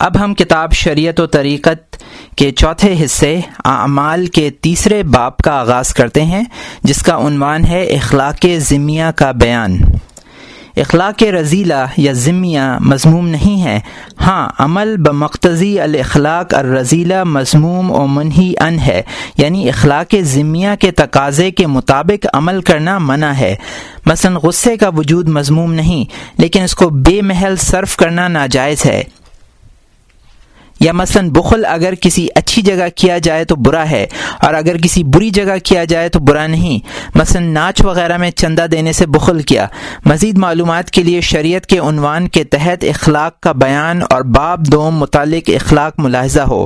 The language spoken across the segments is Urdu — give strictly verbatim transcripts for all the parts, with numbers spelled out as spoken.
اب ہم کتاب شریعت و طریقت کے چوتھے حصے اعمال کے تیسرے باب کا آغاز کرتے ہیں، جس کا عنوان ہے اخلاق ذمیہ کا بیان۔ اخلاق رذیلہ یا ذمیہ مذموم نہیں ہے، ہاں عمل بمقتضی الاخلاق الرذیلہ مذموم و منہی عن ہے، یعنی اخلاق ذمیہ کے تقاضے کے مطابق عمل کرنا منع ہے۔ مثلا غصے کا وجود مذموم نہیں، لیکن اس کو بے محل صرف کرنا ناجائز ہے، یا مثلا بخل اگر کسی اچھی جگہ کیا جائے تو برا ہے، اور اگر کسی بری جگہ کیا جائے تو برا نہیں۔ مثلا ناچ وغیرہ میں چندہ دینے سے بخل کیا۔ مزید معلومات کے لیے شریعت کے عنوان کے تحت اخلاق کا بیان اور باب دوم متعلق اخلاق ملاحظہ ہو۔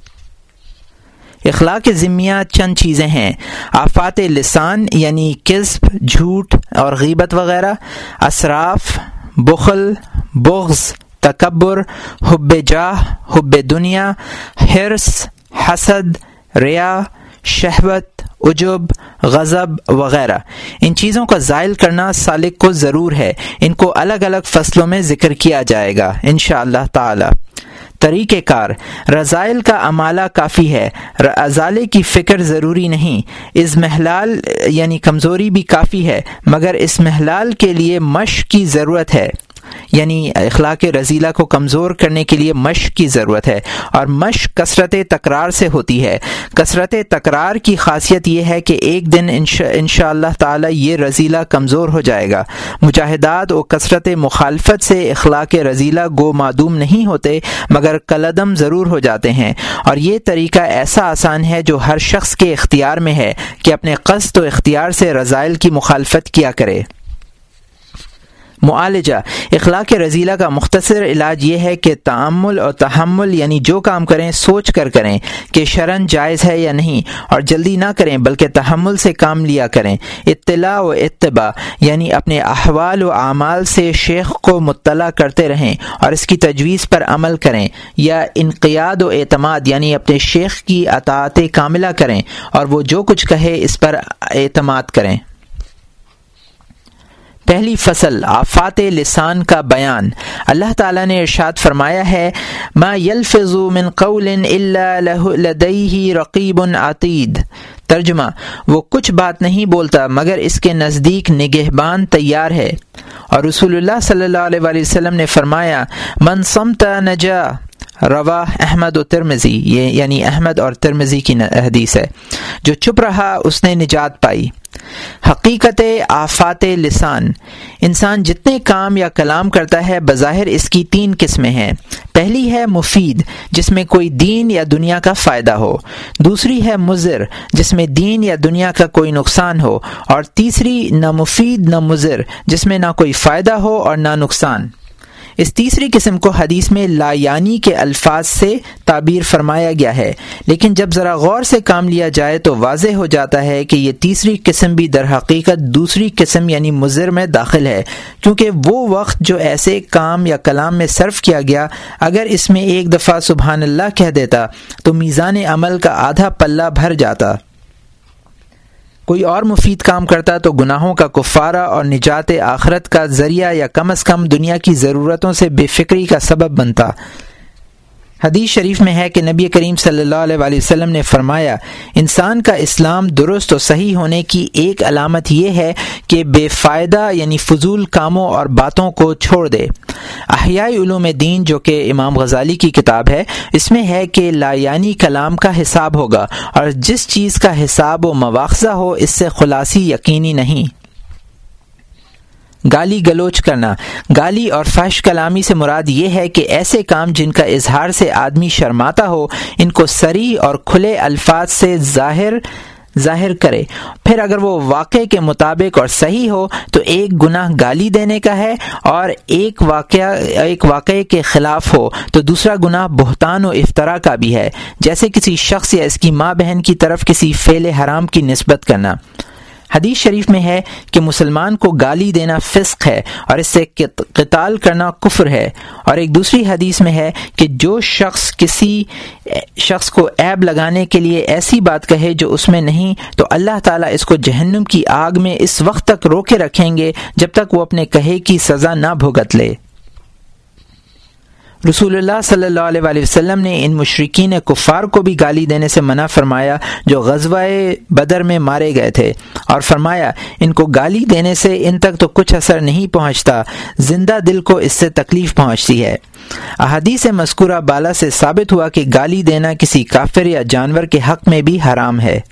اخلاق ذمیہ چند چیزیں ہیں: آفات لسان یعنی کذب، جھوٹ اور غیبت وغیرہ، اسراف، بخل، بغض، تکبر، حب جاہ، حب دنیا، حرص، حسد، ریا، شہوت، عجب، غضب وغیرہ۔ ان چیزوں کا زائل کرنا سالک کو ضرور ہے۔ ان کو الگ الگ فصلوں میں ذکر کیا جائے گا انشاءاللہ تعالی۔ طریقہ کار: رذائل کا امالہ کافی ہے، ازالے کی فکر ضروری نہیں۔ اضمحلال یعنی کمزوری بھی کافی ہے، مگر اضمحلال کے لیے مشق کی ضرورت ہے، یعنی اخلاق رذیلہ کو کمزور کرنے کے لیے مشق کی ضرورت ہے، اور مشق کثرت تکرار سے ہوتی ہے۔ کثرت تکرار کی خاصیت یہ ہے کہ ایک دن انشاء اللہ تعالی یہ رذیلہ کمزور ہو جائے گا۔ مجاہدات و کثرت مخالفت سے اخلاق رذیلہ گو معدوم نہیں ہوتے، مگر کالعدم ضرور ہو جاتے ہیں، اور یہ طریقہ ایسا آسان ہے جو ہر شخص کے اختیار میں ہے کہ اپنے قصد و اختیار سے رذائل کی مخالفت کیا کرے۔ معالجہ: اخلاق رذیلہ کا مختصر علاج یہ ہے کہ تأمل اور تحمل، یعنی جو کام کریں سوچ کر کریں کہ شرعاً جائز ہے یا نہیں، اور جلدی نہ کریں بلکہ تحمل سے کام لیا کریں۔ اطلاع و اتباع، یعنی اپنے احوال و اعمال سے شیخ کو مطلع کرتے رہیں اور اس کی تجویز پر عمل کریں، یا انقیاد و اعتماد، یعنی اپنے شیخ کی اطاعت کاملہ کریں اور وہ جو کچھ کہے اس پر اعتماد کریں۔ پہلی فصل آفات لسان کا بیان۔ اللہ تعالیٰ نے ارشاد فرمایا ہے: ما یلفظ من قول الا لدیہ رقیب عتید۔ ترجمہ: وہ کچھ بات نہیں بولتا مگر اس کے نزدیک نگہبان تیار ہے۔ اور رسول اللہ صلی اللہ علیہ وآلہ وسلم نے فرمایا: من صمت نجا، رواہ احمد و ترمذی، یہ یعنی احمد اور ترمذی کی حدیث ہے۔ جو چپ رہا اس نے نجات پائی۔ حقیقت آفات لسان: انسان جتنے کام یا کلام کرتا ہے بظاہر اس کی تین قسمیں ہیں۔ پہلی ہے مفید، جس میں کوئی دین یا دنیا کا فائدہ ہو۔ دوسری ہے مضر، جس میں دین یا دنیا کا کوئی نقصان ہو۔ اور تیسری نہ مفید نہ مضر، جس میں نہ کوئی فائدہ ہو اور نہ نقصان۔ اس تیسری قسم کو حدیث میں لا یعنی کے الفاظ سے تعبیر فرمایا گیا ہے، لیکن جب ذرا غور سے کام لیا جائے تو واضح ہو جاتا ہے کہ یہ تیسری قسم بھی در حقیقت دوسری قسم یعنی مضر میں داخل ہے، کیونکہ وہ وقت جو ایسے کام یا کلام میں صرف کیا گیا اگر اس میں ایک دفعہ سبحان اللہ کہہ دیتا تو میزان عمل کا آدھا پلہ بھر جاتا۔ کوئی اور مفید کام کرتا تو گناہوں کا کفارہ اور نجات آخرت کا ذریعہ، یا کم از کم دنیا کی ضرورتوں سے بے فکری کا سبب بنتا۔ حدیث شریف میں ہے کہ نبی کریم صلی اللہ علیہ وآلہ وسلم نے فرمایا: انسان کا اسلام درست و صحیح ہونے کی ایک علامت یہ ہے کہ بے فائدہ یعنی فضول کاموں اور باتوں کو چھوڑ دے۔ احیاء علوم دین، جو کہ امام غزالی کی کتاب ہے، اس میں ہے کہ لا یعنی کلام کا حساب ہوگا، اور جس چیز کا حساب و مواخذہ ہو اس سے خلاصی یقینی نہیں۔ گالی گلوچ کرنا: گالی اور فحش کلامی سے مراد یہ ہے کہ ایسے کام جن کا اظہار سے آدمی شرماتا ہو، ان کو صریح اور کھلے الفاظ سے ظاہر ظاہر کرے۔ پھر اگر وہ واقعے کے مطابق اور صحیح ہو تو ایک گناہ گالی دینے کا ہے، اور ایک واقعہ ایک واقعے کے خلاف ہو تو دوسرا گناہ بہتان و افتراء کا بھی ہے، جیسے کسی شخص یا اس کی ماں بہن کی طرف کسی فعل حرام کی نسبت کرنا۔ حدیث شریف میں ہے کہ مسلمان کو گالی دینا فسق ہے اور اس سے قتال کرنا کفر ہے، اور ایک دوسری حدیث میں ہے کہ جو شخص کسی شخص کو عیب لگانے کے لیے ایسی بات کہے جو اس میں نہیں تو اللہ تعالیٰ اس کو جہنم کی آگ میں اس وقت تک روکے رکھیں گے جب تک وہ اپنے کہے کی سزا نہ بھگت لے۔ رسول اللہ صلی اللہ علیہ وآلہ وسلم نے ان مشرکین کفار کو بھی گالی دینے سے منع فرمایا جو غزوہ بدر میں مارے گئے تھے، اور فرمایا ان کو گالی دینے سے ان تک تو کچھ اثر نہیں پہنچتا، زندہ دل کو اس سے تکلیف پہنچتی ہے۔ احادیث مذکورہ بالا سے ثابت ہوا کہ گالی دینا کسی کافر یا جانور کے حق میں بھی حرام ہے۔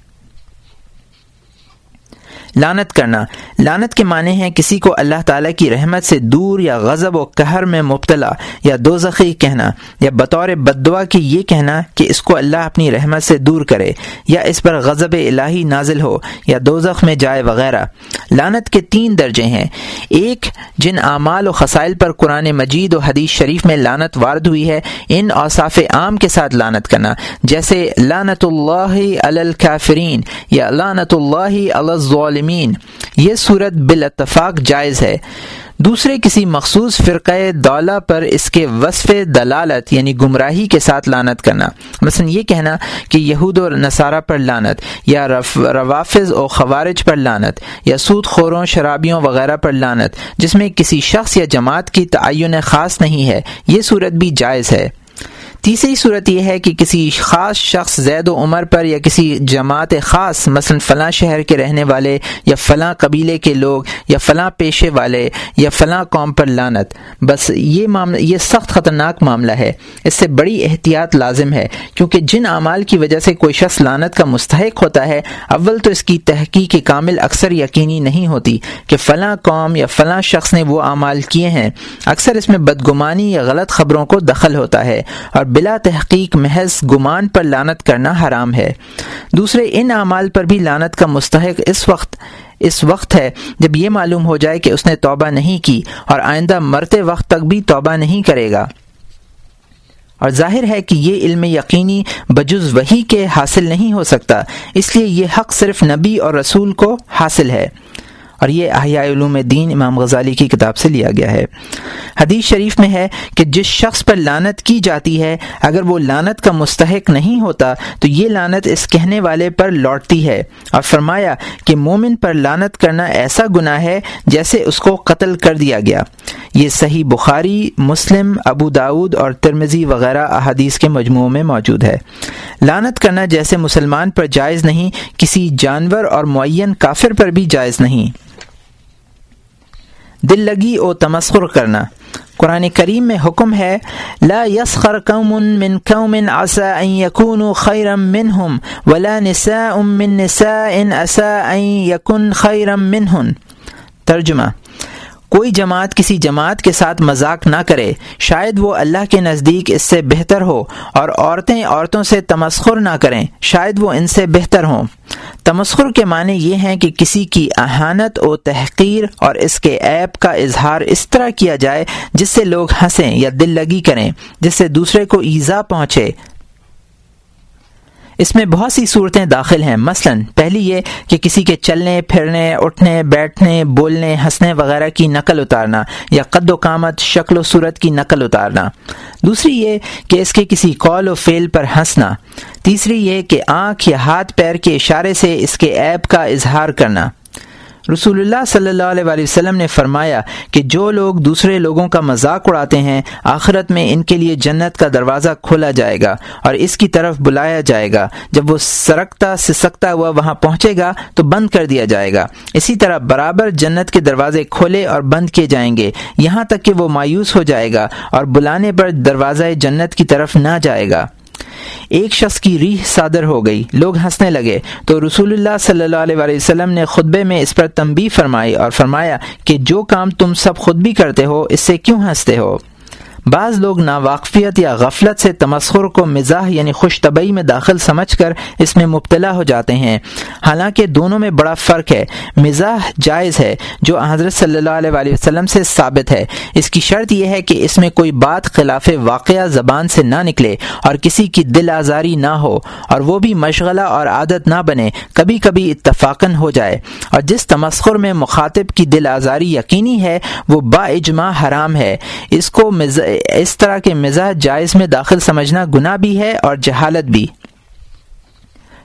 لعنت کرنا، لعنت کے معنی ہیں کسی کو اللہ تعالیٰ کی رحمت سے دور یا غضب و قہر میں مبتلا یا دوزخی کہنا، یا بطور بددعا کی یہ کہنا کہ اس کو اللہ اپنی رحمت سے دور کرے، یا اس پر غضب الہی نازل ہو یا دوزخ میں جائے وغیرہ۔ لعنت کے تین درجے ہیں۔ ایک، جن اعمال و خصائل پر قرآن مجید و حدیث شریف میں لعنت وارد ہوئی ہے ان اوصاف عام کے ساتھ لعنت کرنا، جیسے لعنت اللہ علی الکافرین یا لعنت اللہ علی الظالمین، یہ صورت بالاتفاق جائز ہے۔ دوسرے، کسی مخصوص فرقہ دولہ پر اس کے وصف دلالت یعنی گمراہی کے ساتھ لعنت کرنا، مثلا یہ کہنا کہ یہود و نصارہ پر لعنت، یا روافض و خوارج پر لعنت، یا سود خوروں شرابیوں وغیرہ پر لعنت، جس میں کسی شخص یا جماعت کی تعین خاص نہیں ہے، یہ صورت بھی جائز ہے۔ تیسری صورت یہ ہے کہ کسی خاص شخص زید و عمر پر یا کسی جماعت خاص، مثلا فلاں شہر کے رہنے والے یا فلاں قبیلے کے لوگ یا فلاں پیشے والے یا فلاں قوم پر لعنت، بس یہ معاملہ یہ سخت خطرناک معاملہ ہے، اس سے بڑی احتیاط لازم ہے، کیونکہ جن اعمال کی وجہ سے کوئی شخص لعنت کا مستحق ہوتا ہے، اول تو اس کی تحقیق کامل اکثر یقینی نہیں ہوتی کہ فلاں قوم یا فلاں شخص نے وہ اعمال کیے ہیں، اکثر اس میں بدگمانی یا غلط خبروں کو دخل ہوتا ہے، اور بلا تحقیق محض گمان پر لعنت کرنا حرام ہے۔ دوسرے، ان اعمال پر بھی لعنت کا مستحق اس وقت اس وقت ہے جب یہ معلوم ہو جائے کہ اس نے توبہ نہیں کی اور آئندہ مرتے وقت تک بھی توبہ نہیں کرے گا، اور ظاہر ہے کہ یہ علم یقینی بجز وحی کے حاصل نہیں ہو سکتا، اس لیے یہ حق صرف نبی اور رسول کو حاصل ہے، اور یہ احیاء علوم دین امام غزالی کی کتاب سے لیا گیا ہے۔ حدیث شریف میں ہے کہ جس شخص پر لعنت کی جاتی ہے اگر وہ لعنت کا مستحق نہیں ہوتا تو یہ لعنت اس کہنے والے پر لوٹتی ہے، اور فرمایا کہ مومن پر لعنت کرنا ایسا گناہ ہے جیسے اس کو قتل کر دیا گیا۔ یہ صحیح بخاری، مسلم، ابو داؤد اور ترمذی وغیرہ احادیث کے مجموعوں میں موجود ہے۔ لعنت کرنا جیسے مسلمان پر جائز نہیں، کسی جانور اور معین کافر پر بھی جائز نہیں۔ دل لگی و تمسخر کرنا، قرآن کریم میں حکم ہے لا یسخر قوم من قوم عسى ان يكونوا خيرا منهم ولا نساء من نساء عسى ان يكن خيرا منهن۔ ترجمہ، کوئی جماعت کسی جماعت کے ساتھ مذاق نہ کرے، شاید وہ اللہ کے نزدیک اس سے بہتر ہو، اور عورتیں عورتوں سے تمسخر نہ کریں، شاید وہ ان سے بہتر ہوں۔ تمسخر کے معنی یہ ہیں کہ کسی کی اہانت و تحقیر اور اس کے عیب کا اظہار اس طرح کیا جائے جس سے لوگ ہنسیں یا دل لگی کریں، جس سے دوسرے کو ایذا پہنچے۔ اس میں بہت سی صورتیں داخل ہیں، مثلا پہلی یہ کہ کسی کے چلنے پھرنے، اٹھنے بیٹھنے، بولنے، ہنسنے وغیرہ کی نقل اتارنا، یا قد و قامت، شکل و صورت کی نقل اتارنا۔ دوسری یہ کہ اس کے کسی قول و فعل پر ہنسنا۔ تیسری یہ کہ آنکھ یا ہاتھ پیر کے اشارے سے اس کے عیب کا اظہار کرنا۔ رسول اللہ صلی اللہ علیہ وآلہ وسلم نے فرمایا کہ جو لوگ دوسرے لوگوں کا مذاق اڑاتے ہیں آخرت میں ان کے لیے جنت کا دروازہ کھولا جائے گا اور اس کی طرف بلایا جائے گا، جب وہ سرکتا سسکتا ہوا وہاں پہنچے گا تو بند کر دیا جائے گا، اسی طرح برابر جنت کے دروازے کھولے اور بند کیے جائیں گے یہاں تک کہ وہ مایوس ہو جائے گا اور بلانے پر دروازہ جنت کی طرف نہ جائے گا۔ ایک شخص کی ریح صادر ہو گئی، لوگ ہنسنے لگے تو رسول اللہ صلی اللہ علیہ وآلہ وسلم نے خطبے میں اس پر تنبیہ فرمائی اور فرمایا کہ جو کام تم سب خود بھی کرتے ہو اس سے کیوں ہنستے ہو؟ بعض لوگ ناواقفیت یا غفلت سے تمسخر کو مزاح یعنی خوش طبعی میں داخل سمجھ کر اس میں مبتلا ہو جاتے ہیں، حالانکہ دونوں میں بڑا فرق ہے۔ مزاح جائز ہے جو حضرت صلی اللہ علیہ وآلہ وسلم سے ثابت ہے، اس کی شرط یہ ہے کہ اس میں کوئی بات خلاف واقعہ زبان سے نہ نکلے اور کسی کی دل آزاری نہ ہو، اور وہ بھی مشغلہ اور عادت نہ بنے، کبھی کبھی اتفاقاً ہو جائے، اور جس تمسخر میں مخاطب کی دل آزاری یقینی ہے وہ با اجماع حرام ہے۔ اس کو مز... اس طرح کے مزاح جائز میں داخل سمجھنا گناہ بھی ہے اور جہالت بھی۔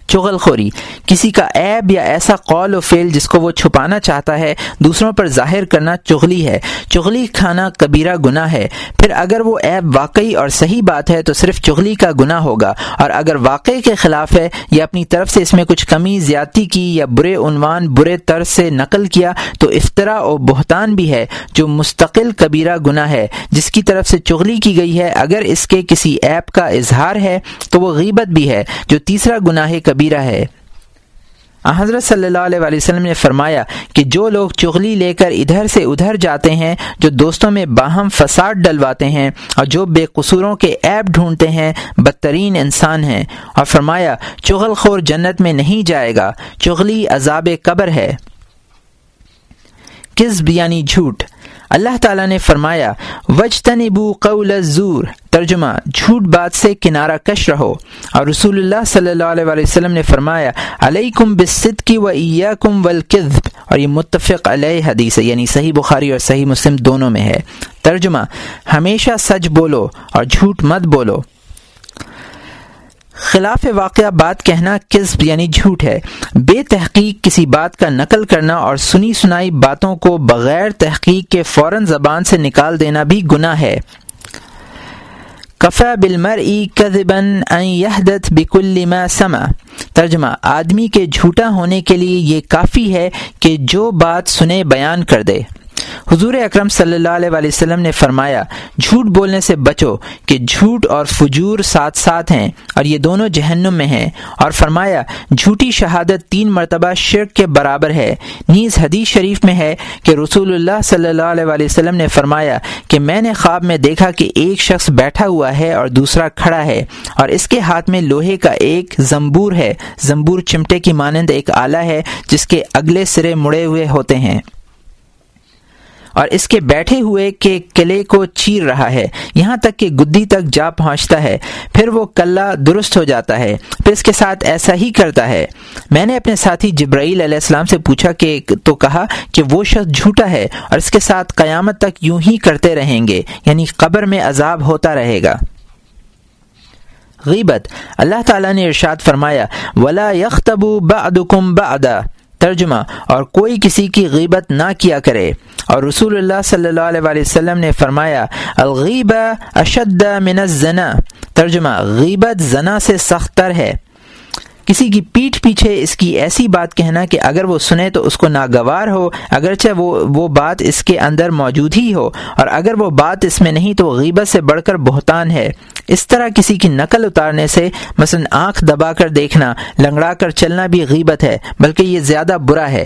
چغل خوری، کسی کا عیب یا ایسا قول و فعل جس کو وہ چھپانا چاہتا ہے دوسروں پر ظاہر کرنا چغلی ہے۔ چغلی کھانا کبیرہ گناہ ہے۔ پھر اگر وہ عیب واقعی اور صحیح بات ہے تو صرف چغلی کا گناہ ہوگا، اور اگر واقعے کے خلاف ہے یا اپنی طرف سے اس میں کچھ کمی زیادتی کی یا برے عنوان برے طرز سے نقل کیا تو افطرا و بہتان بھی ہے جو مستقل کبیرہ گناہ ہے جس کی طرف سے چغلی کی گئی ہے۔ اگر اس کے کسی عیب کا اظہار ہے تو وہ غیبت بھی ہے جو تیسرا گناہ کبیرہ ہے۔ حضرت صلی اللہ علیہ وآلہ وسلم نے فرمایا کہ جو لوگ چغلی لے کر ادھر سے ادھر جاتے ہیں، جو دوستوں میں باہم فساد ڈلواتے ہیں اور جو بے قصوروں کے عیب ڈھونڈتے ہیں، بدترین انسان ہیں۔ اور فرمایا چغل خور جنت میں نہیں جائے گا، چغلی عذاب قبر ہے۔ کذب یعنی جھوٹ۔ اللہ تعالیٰ نے فرمایا وَاجْتَنِبُوا قَوْلَ الزُّورِ، ترجمہ جھوٹ بات سے کنارہ کش رہو۔ اور رسول اللہ صلی اللہ علیہ وآلہ وسلم نے فرمایا علیکم بالصدق وإیاکم والکذب، اور یہ متفق علیہ حدیث ہے، یعنی صحیح بخاری اور صحیح مسلم دونوں میں ہے۔ ترجمہ ہمیشہ سچ بولو اور جھوٹ مت بولو۔ خلاف واقعہ بات کہنا کذب یعنی جھوٹ ہے۔ بے تحقیق کسی بات کا نقل کرنا اور سنی سنائی باتوں کو بغیر تحقیق کے فوراً زبان سے نکال دینا بھی گناہ ہے۔ کفی بالمرء کذبا ان یحدث بکل ما سمع، ترجمہ آدمی کے جھوٹا ہونے کے لیے یہ کافی ہے کہ جو بات سنے بیان کر دے۔ حضور اکرم صلی اللہ علیہ وآلہ وسلم نے فرمایا جھوٹ بولنے سے بچو کہ جھوٹ اور فجور ساتھ ساتھ ہیں اور یہ دونوں جہنم میں ہیں، اور فرمایا جھوٹی شہادت تین مرتبہ شرک کے برابر ہے۔ نیز حدیث شریف میں ہے کہ رسول اللہ صلی اللہ علیہ وآلہ وسلم نے فرمایا کہ میں نے خواب میں دیکھا کہ ایک شخص بیٹھا ہوا ہے اور دوسرا کھڑا ہے، اور اس کے ہاتھ میں لوہے کا ایک زنبور ہے۔ زنبور چمٹے کی مانند ایک آلہ ہے جس کے اگلے سرے مڑے ہوئے ہوتے ہیں، اور اس کے بیٹھے ہوئے کے کلے کو چیر رہا ہے یہاں تک کہ گدی تک جا پہنچتا ہے، پھر وہ کلہ درست ہو جاتا ہے، پھر اس کے ساتھ ایسا ہی کرتا ہے۔ میں نے اپنے ساتھی جبرائیل علیہ السلام سے پوچھا کہ تو کہا کہ وہ شخص جھوٹا ہے اور اس کے ساتھ قیامت تک یوں ہی کرتے رہیں گے، یعنی قبر میں عذاب ہوتا رہے گا۔ غیبت، اللہ تعالیٰ نے ارشاد فرمایا وَلَا يَخْتَبُ بَعْضُكُمْ بَعْضًا، ترجمہ اور کوئی کسی کی غیبت نہ کیا کرے۔ اور رسول اللہ صلی اللہ علیہ وآلہ وسلم نے فرمایا الغیبہ اشد من الزنا، ترجمہ غیبت زنا سے سخت تر ہے۔ کسی کی پیٹھ پیچھے اس کی ایسی بات کہنا کہ اگر وہ سنے تو اس کو ناگوار ہو، اگرچہ وہ وہ بات اس کے اندر موجود ہی ہو، اور اگر وہ بات اس میں نہیں تو غیبت سے بڑھ کر بہتان ہے۔ اس طرح کسی کی نقل اتارنے سے، مثلا آنکھ دبا کر دیکھنا، لنگڑا کر چلنا بھی غیبت ہے، بلکہ یہ زیادہ برا ہے۔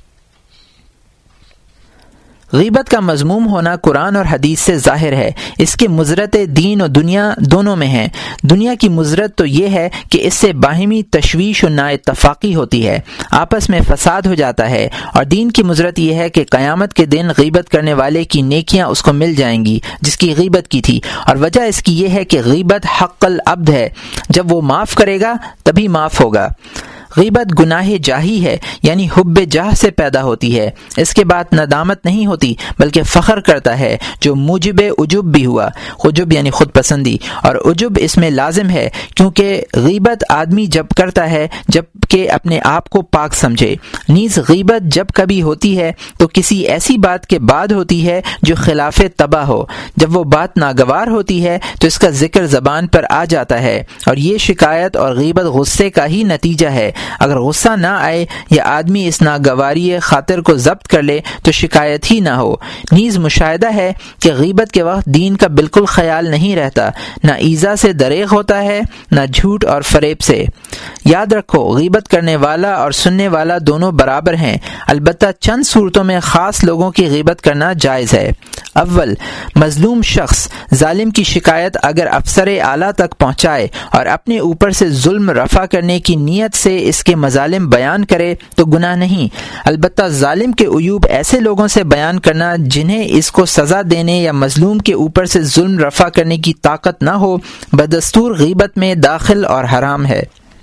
غیبت کا مذموم ہونا قرآن اور حدیث سے ظاہر ہے۔ اس کے مضرت دین و دنیا دونوں میں ہیں۔ دنیا کی مضرت تو یہ ہے کہ اس سے باہمی تشویش و نااتفاقی ہوتی ہے، آپس میں فساد ہو جاتا ہے، اور دین کی مضرت یہ ہے کہ قیامت کے دن غیبت کرنے والے کی نیکیاں اس کو مل جائیں گی جس کی غیبت کی تھی، اور وجہ اس کی یہ ہے کہ غیبت حق العبد ہے، جب وہ معاف کرے گا تبھی معاف ہوگا۔ غیبت گناہ جاہی ہے، یعنی حب جاہ سے پیدا ہوتی ہے۔ اس کے بعد ندامت نہیں ہوتی بلکہ فخر کرتا ہے، جو موجب عجب بھی ہوا۔ عجب یعنی خود پسندی، اور عجب اس میں لازم ہے کیونکہ غیبت آدمی جب کرتا ہے جب کہ اپنے آپ کو پاک سمجھے۔ نیز غیبت جب کبھی ہوتی ہے تو کسی ایسی بات کے بعد ہوتی ہے جو خلاف طبع ہو۔ جب وہ بات ناگوار ہوتی ہے تو اس کا ذکر زبان پر آ جاتا ہے، اور یہ شکایت اور غیبت غصے کا ہی نتیجہ ہے۔ اگر غصہ نہ آئے یا آدمی اس ناگواری خاطر کو ضبط کر لے تو شکایت ہی نہ ہو۔ نیز مشاہدہ ہے کہ غیبت کے وقت دین کا بالکل خیال نہیں رہتا، نہ ایذا سے دریغ ہوتا ہے، نہ جھوٹ اور فریب سے۔ یاد رکھو غیبت کرنے والا اور سننے والا دونوں برابر ہیں، البتہ چند صورتوں میں خاص لوگوں کی غیبت کرنا جائز ہے۔ اول، مظلوم شخص ظالم کی شکایت اگر افسر اعلیٰ تک پہنچائے اور اپنے اوپر سے ظلم رفع کرنے کی نیت سے اس کے مظالم بیان کرے تو گناہ نہیں، البتہ ظالم کے عیوب ایسے لوگوں سے بیان کرنا جنہیں اس کو سزا دینے یا مظلوم کے اوپر سے ظلم رفع کرنے کی طاقت نہ ہو، بدستور غیبت میں داخل اور حرام ہے۔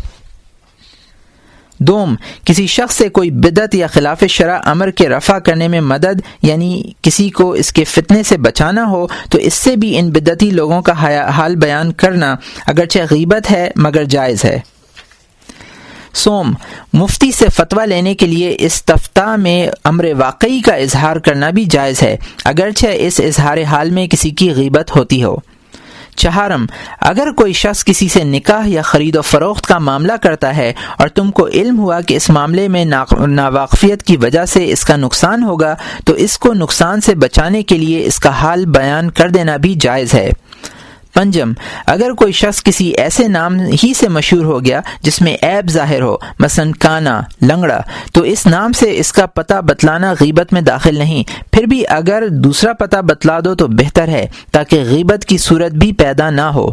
دوم، کسی شخص سے کوئی بدعت یا خلاف شرع امر کے رفع کرنے میں مدد، یعنی کسی کو اس کے فتنے سے بچانا ہو تو اس سے بھی ان بدعتی لوگوں کا حال بیان کرنا اگرچہ غیبت ہے مگر جائز ہے۔ سوم، مفتی سے فتویٰ لینے کے لیے استفتاء میں امر واقعی کا اظہار کرنا بھی جائز ہے، اگرچہ اس اظہار حال میں کسی کی غیبت ہوتی ہو۔ چہارم، اگر کوئی شخص کسی سے نکاح یا خرید و فروخت کا معاملہ کرتا ہے اور تم کو علم ہوا کہ اس معاملے میں ناواقفیت کی وجہ سے اس کا نقصان ہوگا تو اس کو نقصان سے بچانے کے لیے اس کا حال بیان کر دینا بھی جائز ہے۔ پنجم، اگر کوئی شخص کسی ایسے نام ہی سے مشہور ہو گیا جس میں عیب ظاہر ہو، مثلا کانا، لنگڑا، تو اس نام سے اس کا پتہ بتلانا غیبت میں داخل نہیں، پھر بھی اگر دوسرا پتہ بتلا دو تو بہتر ہے تاکہ غیبت کی صورت بھی پیدا نہ ہو۔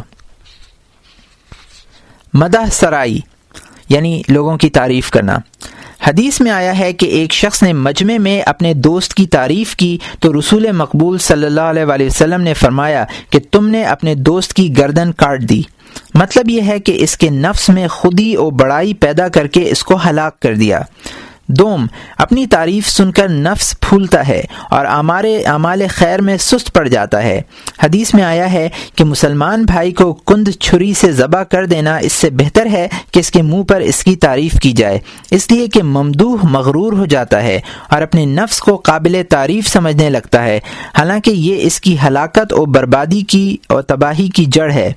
مدح سرائی یعنی لوگوں کی تعریف کرنا۔ حدیث میں آیا ہے کہ ایک شخص نے مجمع میں اپنے دوست کی تعریف کی تو رسول مقبول صلی اللہ علیہ وآلہ وسلم نے فرمایا کہ تم نے اپنے دوست کی گردن کاٹ دی۔ مطلب یہ ہے کہ اس کے نفس میں خودی و بڑائی پیدا کر کے اس کو ہلاک کر دیا۔ دوم، اپنی تعریف سن کر نفس پھولتا ہے اور ہمارے اعمال خیر میں سست پڑ جاتا ہے۔ حدیث میں آیا ہے کہ مسلمان بھائی کو کند چھری سے ذبح کر دینا اس سے بہتر ہے کہ اس کے منہ پر اس کی تعریف کی جائے، اس لیے کہ ممدوح مغرور ہو جاتا ہے اور اپنے نفس کو قابل تعریف سمجھنے لگتا ہے، حالانکہ یہ اس کی ہلاکت و بربادی کی اور تباہی کی جڑ ہے۔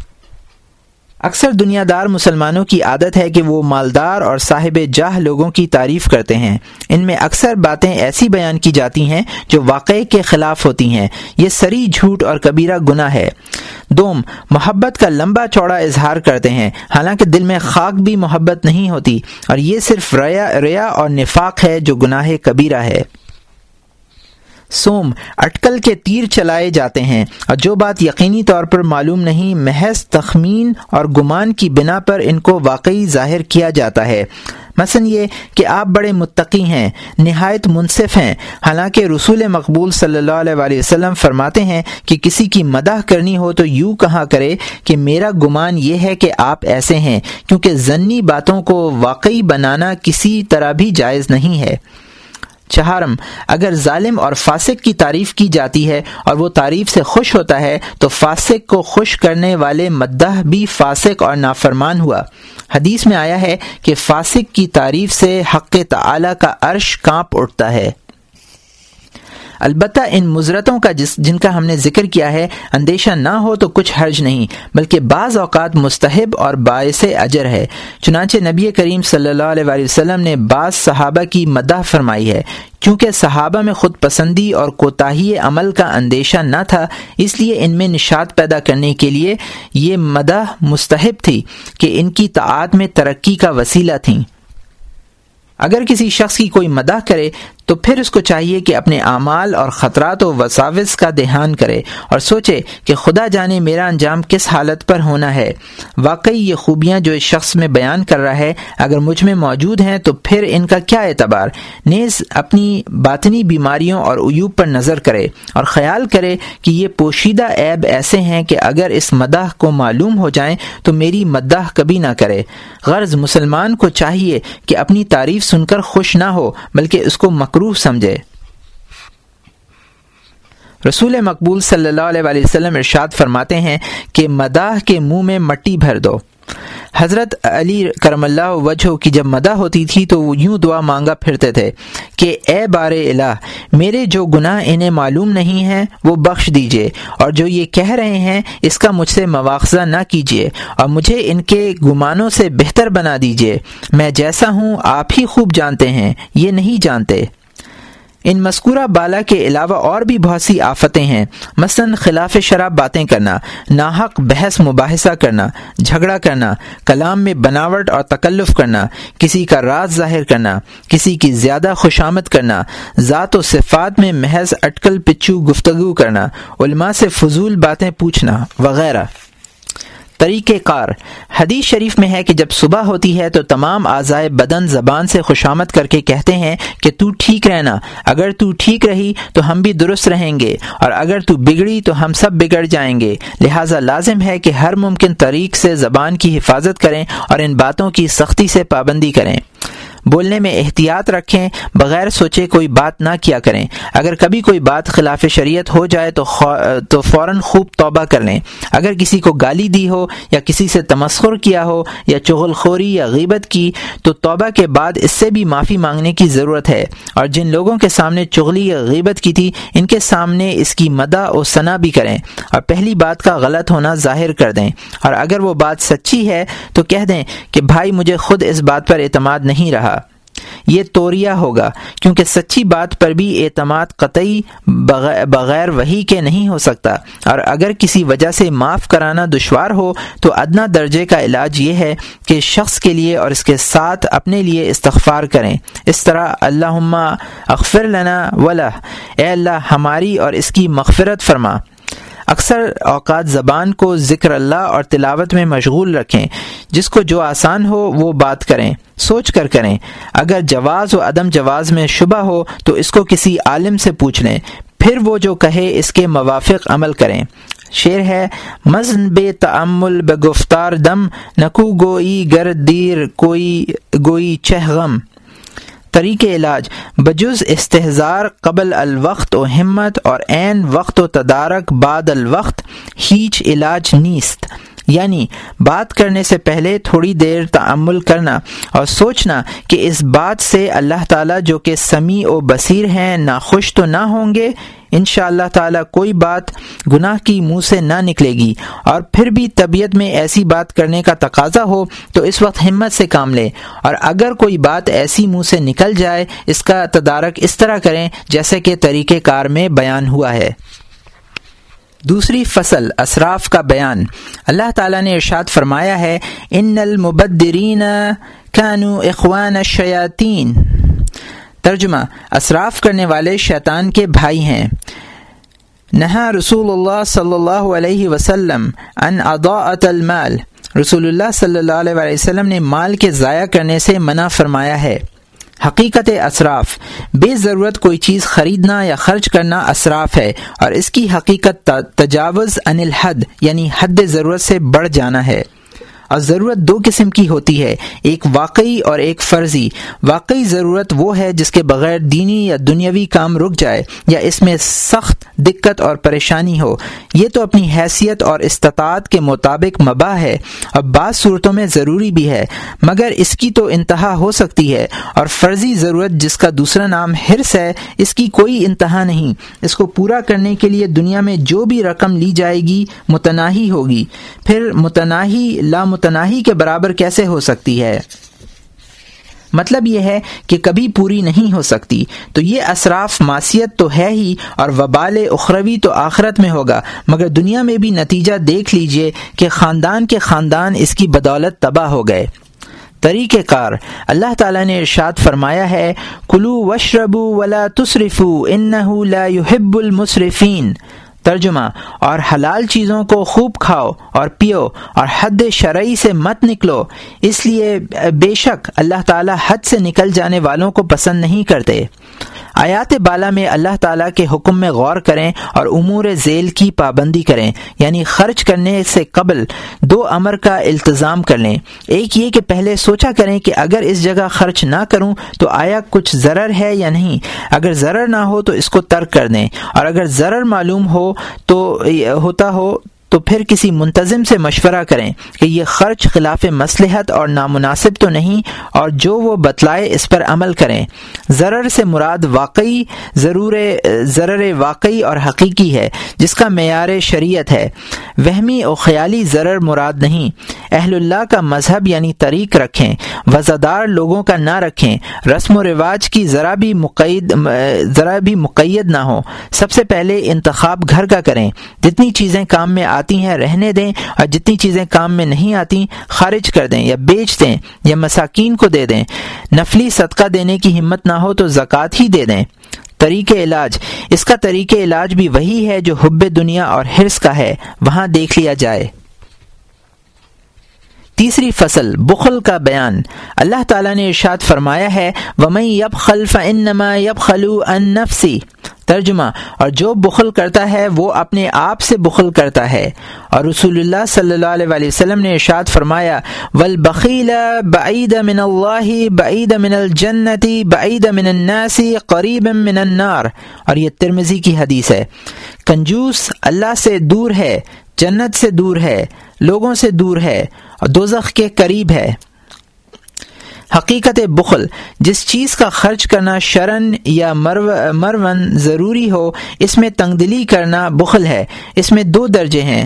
اکثر دنیا دار مسلمانوں کی عادت ہے کہ وہ مالدار اور صاحب جاہ لوگوں کی تعریف کرتے ہیں۔ ان میں اکثر باتیں ایسی بیان کی جاتی ہیں جو واقعے کے خلاف ہوتی ہیں، یہ سری جھوٹ اور کبیرہ گناہ ہے۔ دوم، محبت کا لمبا چوڑا اظہار کرتے ہیں حالانکہ دل میں خاک بھی محبت نہیں ہوتی، اور یہ صرف ریا ریا اور نفاق ہے جو گناہ کبیرہ ہے۔ سوم، اٹکل کے تیر چلائے جاتے ہیں اور جو بات یقینی طور پر معلوم نہیں، محض تخمین اور گمان کی بنا پر ان کو واقعی ظاہر کیا جاتا ہے۔ مثلا یہ کہ آپ بڑے متقی ہیں، نہایت منصف ہیں، حالانکہ رسول مقبول صلی اللہ علیہ وآلہ وسلم فرماتے ہیں کہ کسی کی مدح کرنی ہو تو یوں کہا کرے کہ میرا گمان یہ ہے کہ آپ ایسے ہیں، کیونکہ ظنی باتوں کو واقعی بنانا کسی طرح بھی جائز نہیں ہے۔ چہارم، اگر ظالم اور فاسق کی تعریف کی جاتی ہے اور وہ تعریف سے خوش ہوتا ہے تو فاسق کو خوش کرنے والے مدح بھی فاسق اور نافرمان ہوا۔ حدیث میں آیا ہے کہ فاسق کی تعریف سے حق تعالی کا عرش کانپ اٹھتا ہے۔ البتہ ان مضرتوں کا جس جن کا ہم نے ذکر کیا ہے اندیشہ نہ ہو تو کچھ حرج نہیں، بلکہ بعض اوقات مستحب اور باعث اجر ہے۔ چنانچہ نبی کریم صلی اللہ علیہ وآلہ وسلم نے بعض صحابہ کی مدح فرمائی ہے۔ کیونکہ صحابہ میں خود پسندی اور کوتاہی عمل کا اندیشہ نہ تھا، اس لیے ان میں نشاط پیدا کرنے کے لیے یہ مدح مستحب تھی کہ ان کی طاعت میں ترقی کا وسیلہ تھیں۔ اگر کسی شخص کی کوئی مدح کرے تو پھر اس کو چاہیے کہ اپنے اعمال اور خطرات و وساوس کا دھیان کرے اور سوچے کہ خدا جانے میرا انجام کس حالت پر ہونا ہے۔ واقعی یہ خوبیاں جو اس شخص میں بیان کر رہا ہے اگر مجھ میں موجود ہیں تو پھر ان کا کیا اعتبار۔ نیز اپنی باطنی بیماریوں اور عیوب پر نظر کرے اور خیال کرے کہ یہ پوشیدہ عیب ایسے ہیں کہ اگر اس مدح کو معلوم ہو جائیں تو میری مدح کبھی نہ کرے۔ غرض مسلمان کو چاہیے کہ اپنی تعریف سن کر خوش نہ ہو بلکہ اس کو مکروہ سمجھے۔ رسول مقبول صلی اللہ علیہ وآلہ وسلم ارشاد فرماتے ہیں کہ مداح کے منہ میں مٹی بھر دو۔ حضرت علی کرم اللہ وجہہ کی جب مدح ہوتی تھی تو وہ یوں دعا مانگا پھرتے تھے کہ اے بار الہ، میرے جو گناہ انہیں معلوم نہیں ہیں وہ بخش دیجئے، اور جو یہ کہہ رہے ہیں اس کا مجھ سے مواخذہ نہ کیجیے، اور مجھے ان کے گمانوں سے بہتر بنا دیجیے۔ میں جیسا ہوں آپ ہی خوب جانتے ہیں، یہ نہیں جانتے۔ ان مذکورہ بالا کے علاوہ اور بھی بہت سی آفتیں ہیں، مثلا خلاف شرع باتیں کرنا، ناحق بحث مباحثہ کرنا، جھگڑا کرنا، کلام میں بناوٹ اور تکلف کرنا، کسی کا راز ظاہر کرنا، کسی کی زیادہ خوشامد کرنا، ذات و صفات میں محض اٹکل پچو گفتگو کرنا، علماء سے فضول باتیں پوچھنا وغیرہ۔ طریقہ کار، حدیث شریف میں ہے کہ جب صبح ہوتی ہے تو تمام اعضائے بدن زبان سے خوشامد کر کے کہتے ہیں کہ تو ٹھیک رہنا، اگر تو ٹھیک رہی تو ہم بھی درست رہیں گے، اور اگر تو بگڑی تو ہم سب بگڑ جائیں گے۔ لہٰذا لازم ہے کہ ہر ممکن طریق سے زبان کی حفاظت کریں اور ان باتوں کی سختی سے پابندی کریں۔ بولنے میں احتیاط رکھیں، بغیر سوچے کوئی بات نہ کیا کریں۔ اگر کبھی کوئی بات خلاف شریعت ہو جائے تو تو فوراً خوب توبہ کر لیں۔ اگر کسی کو گالی دی ہو یا کسی سے تمسخر کیا ہو یا چغل خوری یا غیبت کی تو توبہ کے بعد اس سے بھی معافی مانگنے کی ضرورت ہے، اور جن لوگوں کے سامنے چغلی یا غیبت کی تھی ان کے سامنے اس کی مدح و ثنا بھی کریں، اور پہلی بات کا غلط ہونا ظاہر کر دیں، اور اگر وہ بات سچی ہے تو کہہ دیں کہ بھائی مجھے خود اس بات پر اعتماد نہیں رہا۔ یہ توریہ ہوگا، کیونکہ سچی بات پر بھی اعتماد قطعی بغیر وحی کے نہیں ہو سکتا، اور اگر کسی وجہ سے معاف کرانا دشوار ہو تو ادنیٰ درجے کا علاج یہ ہے کہ شخص کے لیے اور اس کے ساتھ اپنے لیے استغفار کریں، اس طرح اللہم اغفر لنا ولہ، اے اللہ ہماری اور اس کی مغفرت فرما۔ اکثر اوقات زبان کو ذکر اللہ اور تلاوت میں مشغول رکھیں، جس کو جو آسان ہو وہ بات کریں، سوچ کر کریں۔ اگر جواز و عدم جواز میں شبہ ہو تو اس کو کسی عالم سے پوچھ لیں، پھر وہ جو کہے اس کے موافق عمل کریں۔ شعر ہے: مزن بے تأمل بگفتار دم، نکو گوئی گر دیر کوئی گوئی چہ غم۔ طریق علاج: بجز استحضار قبل الوقت و ہمت، اور عین وقت و تدارک بعد الوقت ہیچ علاج نیست، یعنی بات کرنے سے پہلے تھوڑی دیر تأمل کرنا اور سوچنا کہ اس بات سے اللہ تعالیٰ جو کہ سمیع و بصیر ہیں ناخوش تو نہ ہوں گے۔ انشاءاللہ تعالیٰ کوئی بات گناہ کی منہ سے نہ نکلے گی، اور پھر بھی طبیعت میں ایسی بات کرنے کا تقاضا ہو تو اس وقت ہمت سے کام لیں، اور اگر کوئی بات ایسی منہ سے نکل جائے اس کا تدارک اس طرح کریں جیسے کہ طریقہ کار میں بیان ہوا ہے۔ دوسری فصل اسراف کا بیان۔ اللہ تعالیٰ نے ارشاد فرمایا ہے: ان المبدرین کانوا اخوان الشیاطین۔ ترجمہ: اسراف کرنے والے شیطان کے بھائی ہیں۔ نہا رسول اللہ صلی اللہ علیہ وسلم عن اضاعۃ المال، رسول اللہ صلی اللہ علیہ وسلم نے مال کے ضائع کرنے سے منع فرمایا ہے۔ حقیقت اسراف: بے ضرورت کوئی چیز خریدنا یا خرچ کرنا اسراف ہے، اور اس کی حقیقت تجاوز عن الحد یعنی حد ضرورت سے بڑھ جانا ہے۔ اور ضرورت دو قسم کی ہوتی ہے، ایک واقعی اور ایک فرضی۔ واقعی ضرورت وہ ہے جس کے بغیر دینی یا دنیاوی کام رک جائے یا اس میں سخت دقت اور پریشانی ہو، یہ تو اپنی حیثیت اور استطاعت کے مطابق مباح ہے، اور بعض صورتوں میں ضروری بھی ہے، مگر اس کی تو انتہا ہو سکتی ہے۔ اور فرضی ضرورت جس کا دوسرا نام حرص ہے، اس کی کوئی انتہا نہیں، اس کو پورا کرنے کے لیے دنیا میں جو بھی رقم لی جائے گی متناہی ہوگی، پھر متناہی لا متناہی کے برابر کیسے ہو سکتی ہے؟ مطلب یہ ہے کہ کبھی پوری نہیں ہو سکتی۔ تو یہ اسراف معصیت تو ہے ہی، اور وبال اخروی تو آخرت میں ہوگا، مگر دنیا میں بھی نتیجہ دیکھ لیجئے کہ خاندان کے خاندان اس کی بدولت تباہ ہو گئے۔ طریقہ کار: اللہ تعالیٰ نے ارشاد فرمایا ہے: کلوا واشربوا ولا تسرفوا انہ لا يحب المسرفین۔ ترجمہ: اور حلال چیزوں کو خوب کھاؤ اور پیو، اور حد شرعی سے مت نکلو، اس لیے بے شک اللہ تعالیٰ حد سے نکل جانے والوں کو پسند نہیں کرتے۔ آیات بالا میں اللہ تعالیٰ کے حکم میں غور کریں اور امور ذیل کی پابندی کریں، یعنی خرچ کرنے سے قبل دو امر کا التزام کر لیں۔ ایک یہ کہ پہلے سوچا کریں کہ اگر اس جگہ خرچ نہ کروں تو آیا کچھ ضرر ہے یا نہیں، اگر ضرر نہ ہو تو اس کو ترک کر دیں، اور اگر ضرر معلوم ہو تو ہوتا ہو تو پھر کسی منتظم سے مشورہ کریں کہ یہ خرچ خلاف مصلحت اور نامناسب تو نہیں، اور جو وہ بتلائے اس پر عمل کریں۔ ضرر سے مراد واقعی ضرور ضرر واقعی اور حقیقی ہے جس کا معیار شریعت ہے، وہمی اور خیالی ضرر مراد نہیں۔ اہل اللہ کا مذہب یعنی طریق رکھیں، وزادار لوگوں کا نہ رکھیں، رسم و رواج کی ذرا بھی مقید ذرا بھی مقید نہ ہو۔ سب سے پہلے انتخاب گھر کا کریں، جتنی چیزیں کام میں آتی ہیں رہنے دیں، اور جتنی چیزیں کام میں نہیں آتی خارج کر دیں یا بیچ دیں یا مساکین کو دے دیں۔ نفلی صدقہ دینے کی ہمت نہ ہو تو زکوٰۃ ہی دے دیں۔ طریقہ علاج: اس کا طریقہ علاج بھی وہی ہے جو حب دنیا اور حرص کا ہے، وہاں دیکھ لیا جائے۔ تیسری فصل بخل کا بیان۔ اللہ تعالیٰ نے ارشاد فرمایا ہے: وَمَن يَبْخَلْ فَإِنَّمَا يَبْخَلُ عَن نَّفْسِهِ۔ ترجمہ، اور جو بخل کرتا ہے وہ اپنے آپ سے بخل کرتا ہے۔ اور رسول اللہ صلی اللہ علیہ وآلہ وسلم نے ارشاد فرمایا والبخیل بعید من اللہ بعید من الجنت بعید من الناس قریب من النار، اور یہ ترمذی کی حدیث ہے۔ کنجوس اللہ سے دور ہے، جنت سے دور ہے، لوگوں سے دور ہے اور دوزخ کے قریب ہے۔ حقیقت بخل، جس چیز کا خرچ کرنا شرعن یا مرون ضروری ہو، اس میں تنگ دلی کرنا بخل ہے۔ اس میں دو درجے ہیں،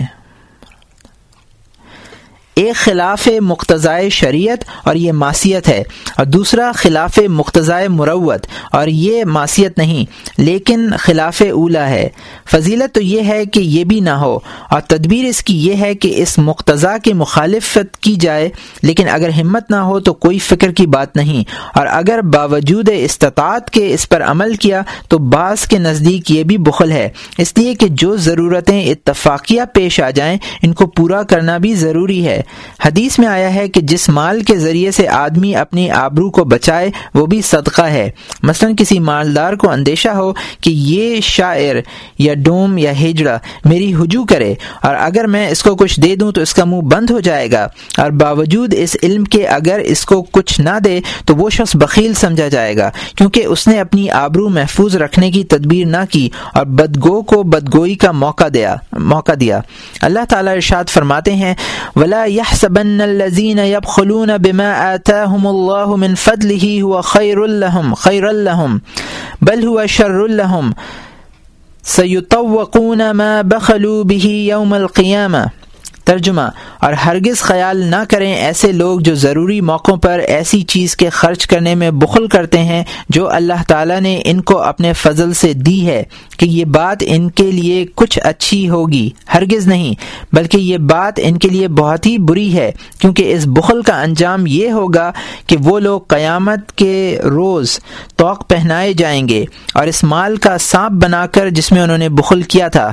ایک خلاف مقتضائے شریعت اور یہ معصیت ہے، اور دوسرا خلاف مقتضائے مروت اور یہ معصیت نہیں لیکن خلاف اولا ہے۔ فضیلت تو یہ ہے کہ یہ بھی نہ ہو، اور تدبیر اس کی یہ ہے کہ اس مقتضا کی مخالفت کی جائے، لیکن اگر ہمت نہ ہو تو کوئی فکر کی بات نہیں، اور اگر باوجود استطاعت کے اس پر عمل کیا تو بعض کے نزدیک یہ بھی بخل ہے، اس لیے کہ جو ضرورتیں اتفاقیہ پیش آ جائیں ان کو پورا کرنا بھی ضروری ہے۔ حدیث میں آیا ہے کہ جس مال کے ذریعے سے آدمی اپنی آبرو کو بچائے وہ بھی صدقہ ہے۔ مثلا کسی مالدار کو اندیشہ ہو کہ یہ شاعر یا ڈوم یا ہجڑا میری ہجو کرے، اور اگر میں اس کو کچھ دے دوں تو اس کا منہ بند ہو جائے گا، اور باوجود اس علم کے اگر اس کو کچھ نہ دے تو وہ شخص بخیل سمجھا جائے گا، کیونکہ اس نے اپنی آبرو محفوظ رکھنے کی تدبیر نہ کی اور بدگو کو بدگوئی کا موقع دیا موقع دیا اللہ تعالیٰ ارشاد فرماتے ہیں وَلَا يَحْسَبَنَّ الَّذِينَ يَبْخَلُونَ بِمَا آتَاهُمُ اللَّهُ مِنْ فَضْلِهِ هُوَ خَيْرٌ لَهُمْ خَيْرٌ لَهُمْ بَلْ هُوَ شَرٌ لَهُمْ سَيُطَوَّقُونَ مَا بَخَلُوا بِهِ يَوْمَ الْقِيَامَةِ۔ ترجمہ، اور ہرگز خیال نہ کریں ایسے لوگ جو ضروری موقعوں پر ایسی چیز کے خرچ کرنے میں بخل کرتے ہیں جو اللہ تعالیٰ نے ان کو اپنے فضل سے دی ہے، کہ یہ بات ان کے لیے کچھ اچھی ہوگی، ہرگز نہیں، بلکہ یہ بات ان کے لیے بہت ہی بری ہے، کیونکہ اس بخل کا انجام یہ ہوگا کہ وہ لوگ قیامت کے روز طوق پہنائے جائیں گے اور اس مال کا سانپ بنا کر جس میں انہوں نے بخل کیا تھا۔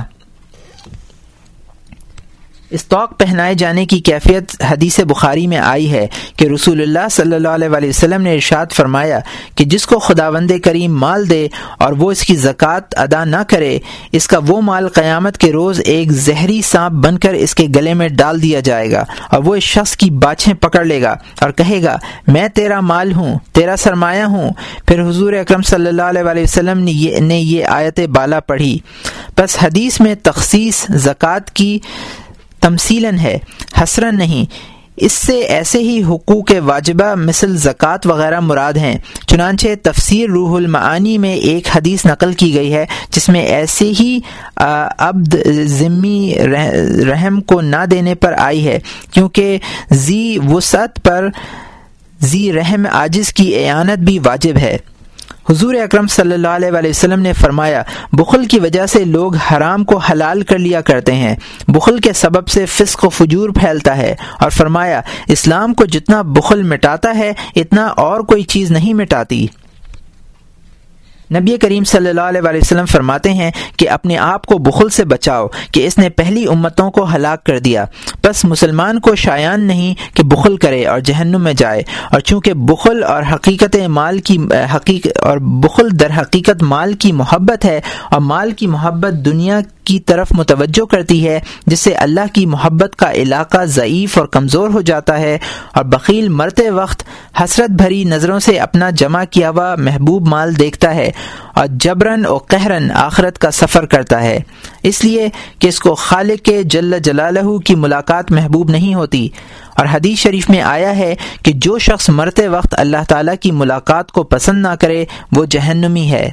اس طوق پہنائے جانے کی کیفیت حدیث بخاری میں آئی ہے کہ رسول اللہ صلی اللہ علیہ وآلہ وسلم نے ارشاد فرمایا کہ جس کو خداوند کریم مال دے اور وہ اس کی زکوٰۃ ادا نہ کرے، اس کا وہ مال قیامت کے روز ایک زہری سانپ بن کر اس کے گلے میں ڈال دیا جائے گا، اور وہ اس شخص کی باچھیں پکڑ لے گا اور کہے گا میں تیرا مال ہوں، تیرا سرمایہ ہوں۔ پھر حضور اکرم صلی اللہ علیہ وآلہ وسلم نے یہ, نے یہ آیت بالا پڑھی۔ پس حدیث میں تخصیص زکوٰۃ کی تمثیلاً ہے، حسراً نہیں۔ اس سے ایسے ہی حقوق واجبہ مثل زکوٰۃ وغیرہ مراد ہیں۔ چنانچہ تفسیر روح المعانی میں ایک حدیث نقل کی گئی ہے جس میں ایسے ہی عبد ذمہ رحم کو نہ دینے پر آئی ہے، کیونکہ ذی وسعت پر ذی رحم عاجز کی اعانت بھی واجب ہے۔ حضور اکرم صلی اللہ علیہ وآلہ وسلم نے فرمایا بخل کی وجہ سے لوگ حرام کو حلال کر لیا کرتے ہیں، بخل کے سبب سے فسق و فجور پھیلتا ہے، اور فرمایا اسلام کو جتنا بخل مٹاتا ہے اتنا اور کوئی چیز نہیں مٹاتی۔ نبی کریم صلی اللہ علیہ وآلہ وسلم فرماتے ہیں کہ اپنے آپ کو بخل سے بچاؤ کہ اس نے پہلی امتوں کو ہلاک کر دیا۔ پس مسلمان کو شایان نہیں کہ بخل کرے اور جہنم میں جائے، اور چونکہ بخل اور حقیقت مال کی حقیقت اور بخل در حقیقت مال کی محبت ہے، اور مال کی محبت دنیا کی طرف متوجہ کرتی ہے، جس سے اللہ کی محبت کا علاقہ ضعیف اور کمزور ہو جاتا ہے، اور بخیل مرتے وقت حسرت بھری نظروں سے اپنا جمع کیا ہوا محبوب مال دیکھتا ہے اور جبرن و قہرن آخرت کا سفر کرتا ہے، اس لیے کہ اس کو خالق جل جلالہ کی ملاقات محبوب نہیں ہوتی۔ اور حدیث شریف میں آیا ہے کہ جو شخص مرتے وقت اللہ تعالیٰ کی ملاقات کو پسند نہ کرے وہ جہنمی ہے۔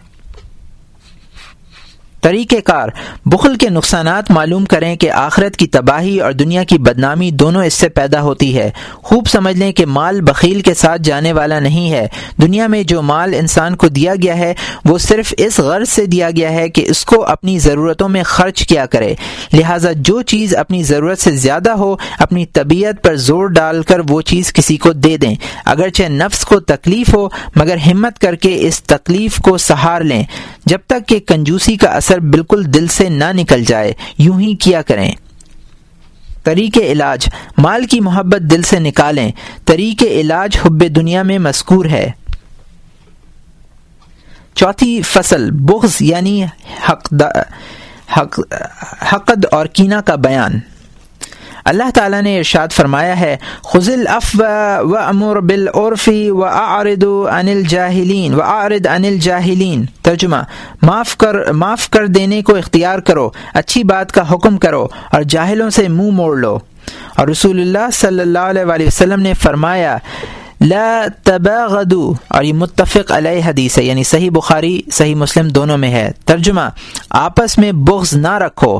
طریقہ کار، بخل کے نقصانات معلوم کریں کہ آخرت کی تباہی اور دنیا کی بدنامی دونوں اس سے پیدا ہوتی ہے۔ خوب سمجھ لیں کہ مال بخیل کے ساتھ جانے والا نہیں ہے۔ دنیا میں جو مال انسان کو دیا گیا ہے وہ صرف اس غرض سے دیا گیا ہے کہ اس کو اپنی ضرورتوں میں خرچ کیا کرے، لہٰذا جو چیز اپنی ضرورت سے زیادہ ہو اپنی طبیعت پر زور ڈال کر وہ چیز کسی کو دے دیں، اگرچہ نفس کو تکلیف ہو، مگر ہمت کر کے اس تکلیف کو سہار لیں جب تک کہ کنجوسی کا اثر بالکل دل سے نہ نکل جائے۔ یوں ہی کیا کریں۔ طریق علاج، مال کی محبت دل سے نکالیں۔ طریق علاج حب دنیا میں مذکور ہے۔ چوتھی فصل بغض یعنی حقد حق حقد اور کینہ کا بیان۔ اللہ تعالیٰ نے ارشاد فرمایا ہے خذ العفو وامر بالعرف واعرض عن الجاہلین واعرض عن الجاہلین۔ ترجمہ، معاف کر معاف کر دینے کو اختیار کرو، اچھی بات کا حکم کرو اور جاہلوں سے منہ موڑ لو۔ اور رسول اللہ صلی اللہ علیہ وآلہ وسلم نے فرمایا لا تباغضوا، اور یہ متفق علیہ حدیث ہے، یعنی صحیح بخاری صحیح مسلم دونوں میں ہے۔ ترجمہ، آپس میں بغض نہ رکھو۔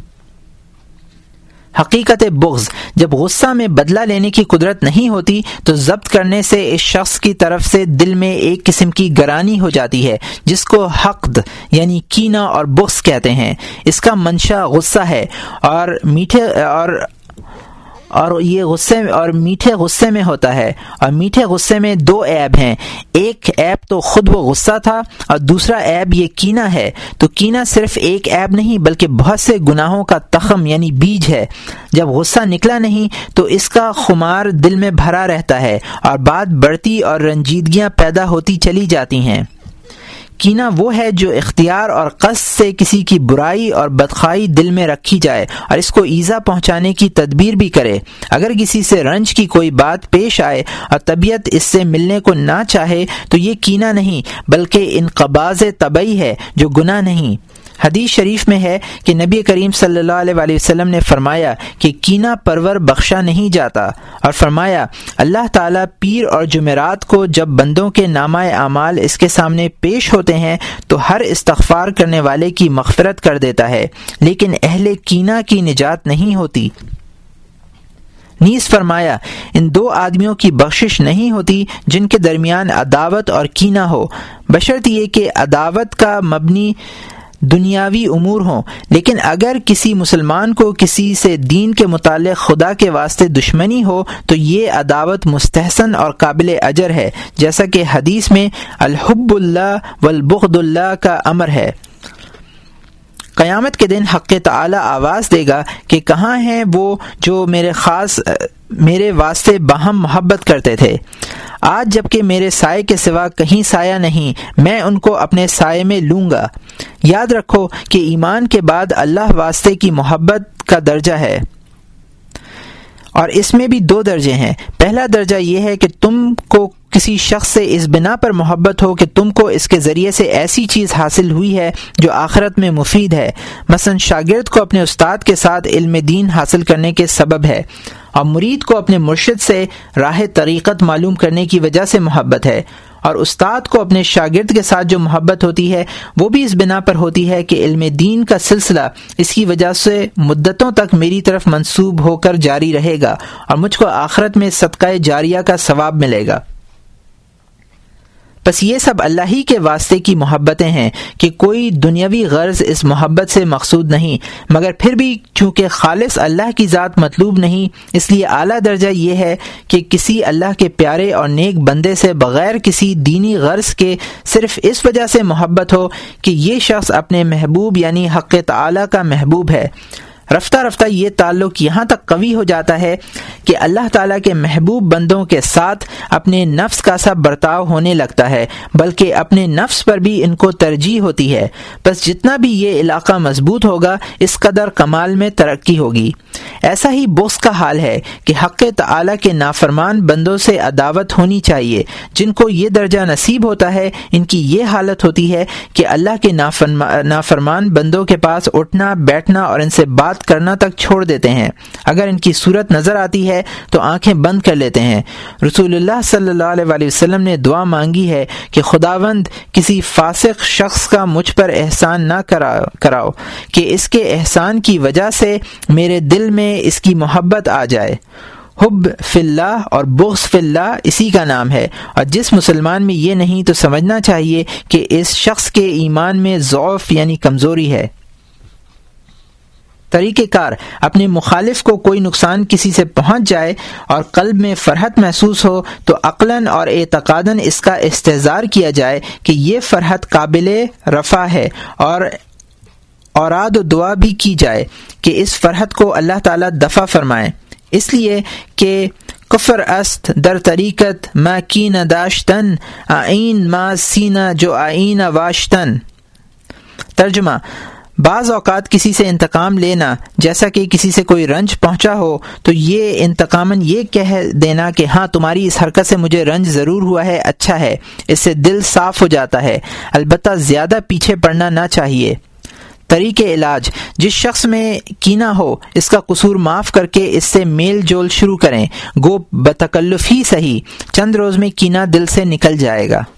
حقیقت بغض، جب غصہ میں بدلہ لینے کی قدرت نہیں ہوتی تو ضبط کرنے سے اس شخص کی طرف سے دل میں ایک قسم کی گرانی ہو جاتی ہے جس کو حقد یعنی کینہ اور بغض کہتے ہیں۔ اس کا منشا غصہ ہے اور میٹھے اور اور یہ غصے اور میٹھے غصے میں ہوتا ہے، اور میٹھے غصے میں دو عیب ہیں، ایک عیب تو خود وہ غصہ تھا اور دوسرا عیب یہ کینہ ہے۔ تو کینہ صرف ایک عیب نہیں بلکہ بہت سے گناہوں کا تخم یعنی بیج ہے۔ جب غصہ نکلا نہیں تو اس کا خمار دل میں بھرا رہتا ہے اور بات بڑھتی اور رنجیدگیاں پیدا ہوتی چلی جاتی ہیں۔ کینہ وہ ہے جو اختیار اور قصد سے کسی کی برائی اور بدخواہی دل میں رکھی جائے اور اس کو ایذا پہنچانے کی تدبیر بھی کرے۔ اگر کسی سے رنج کی کوئی بات پیش آئے اور طبیعت اس سے ملنے کو نہ چاہے تو یہ کینہ نہیں بلکہ انقباض طبعی ہے جو گناہ نہیں۔ حدیث شریف میں ہے کہ نبی کریم صلی اللہ علیہ وآلہ وسلم نے فرمایا کہ کینہ پرور بخشا نہیں جاتا، اور فرمایا اللہ تعالیٰ پیر اور جمعرات کو جب بندوں کے نامہ اعمال اس کے سامنے پیش ہوتے ہیں تو ہر استغفار کرنے والے کی مغفرت کر دیتا ہے، لیکن اہل کینہ کی نجات نہیں ہوتی۔ نیز فرمایا ان دو آدمیوں کی بخشش نہیں ہوتی جن کے درمیان عداوت اور کینہ ہو، بشرط یہ کہ عداوت کا مبنی دنیاوی امور ہوں، لیکن اگر کسی مسلمان کو کسی سے دین کے متعلق خدا کے واسطے دشمنی ہو تو یہ عداوت مستحسن اور قابل اجر ہے، جیسا کہ حدیث میں الحب اللہ والبغض اللہ کا امر ہے۔ قیامت کے دن حق تعالی آواز دے گا کہ کہاں ہیں وہ جو میرے خاص میرے واسطے باہم محبت کرتے تھے؟ آج جب کہ میرے سائے کے سوا کہیں سایہ نہیں، میں ان کو اپنے سائے میں لوں گا۔ یاد رکھو کہ ایمان کے بعد اللہ واسطے کی محبت کا درجہ ہے، اور اس میں بھی دو درجے ہیں۔ پہلا درجہ یہ ہے کہ تم کو کسی شخص سے اس بنا پر محبت ہو کہ تم کو اس کے ذریعے سے ایسی چیز حاصل ہوئی ہے جو آخرت میں مفید ہے، مثلا شاگرد کو اپنے استاد کے ساتھ علم دین حاصل کرنے کے سبب ہے، اور مرید کو اپنے مرشد سے راہ طریقت معلوم کرنے کی وجہ سے محبت ہے، اور استاد کو اپنے شاگرد کے ساتھ جو محبت ہوتی ہے وہ بھی اس بنا پر ہوتی ہے کہ علم دین کا سلسلہ اس کی وجہ سے مدتوں تک میری طرف منسوب ہو کر جاری رہے گا اور مجھ کو آخرت میں صدقہ جاریہ کا ثواب ملے گا۔ بس یہ سب اللہ ہی کے واسطے کی محبتیں ہیں کہ کوئی دنیاوی غرض اس محبت سے مقصود نہیں، مگر پھر بھی چونکہ خالص اللہ کی ذات مطلوب نہیں، اس لیے اعلیٰ درجہ یہ ہے کہ کسی اللہ کے پیارے اور نیک بندے سے بغیر کسی دینی غرض کے صرف اس وجہ سے محبت ہو کہ یہ شخص اپنے محبوب یعنی حق تعالی کا محبوب ہے۔ رفتہ رفتہ یہ تعلق یہاں تک قوی ہو جاتا ہے کہ اللہ تعالیٰ کے محبوب بندوں کے ساتھ اپنے نفس کا سا برتاؤ ہونے لگتا ہے، بلکہ اپنے نفس پر بھی ان کو ترجیح ہوتی ہے۔ بس جتنا بھی یہ علاقہ مضبوط ہوگا اس قدر کمال میں ترقی ہوگی۔ ایسا ہی بغض کا حال ہے کہ حق تعالیٰ کے نافرمان بندوں سے عداوت ہونی چاہیے۔ جن کو یہ درجہ نصیب ہوتا ہے ان کی یہ حالت ہوتی ہے کہ اللہ کے نافرمان بندوں کے پاس اٹھنا بیٹھنا اور ان سے بات کرنا تک چھوڑ دیتے ہیں۔ اگر ان کی صورت نظر آتی ہے تو آنکھیں بند کر لیتے ہیں۔ رسول اللہ صلی اللہ علیہ وآلہ وسلم نے دعا مانگی ہے کہ خداوند کسی فاسق شخص کا مجھ پر احسان نہ کراؤ کہ اس کے احسان کی وجہ سے میرے دل میں اس کی محبت آ جائے۔ حب فی اللہ اور بغض فی اللہ اسی کا نام ہے، اور جس مسلمان میں یہ نہیں تو سمجھنا چاہیے کہ اس شخص کے ایمان میں ضعف یعنی کمزوری ہے۔ طریقہ کار: اپنے مخالف کو کوئی نقصان کسی سے پہنچ جائے اور قلب میں فرحت محسوس ہو تو عقلاً اور اعتقاداً اس کا استحضار کیا جائے کہ یہ فرحت قابل رفع ہے، اور اوراد و دعا بھی کی جائے کہ اس فرحت کو اللہ تعالیٰ دفع فرمائے، اس لیے کہ کفر است در طریقت ما کینہ داشتن، آئین ما سینہ جو آئین واشتن۔ ترجمہ: بعض اوقات کسی سے انتقام لینا، جیسا کہ کسی سے کوئی رنج پہنچا ہو تو یہ انتقاماً یہ کہہ دینا کہ ہاں تمہاری اس حرکت سے مجھے رنج ضرور ہوا ہے، اچھا ہے، اس سے دل صاف ہو جاتا ہے، البتہ زیادہ پیچھے پڑنا نہ چاہیے۔ طریق علاج: جس شخص میں کینہ ہو اس کا قصور معاف کر کے اس سے میل جول شروع کریں، گو بتکلف ہی صحیح، چند روز میں کینہ دل سے نکل جائے گا۔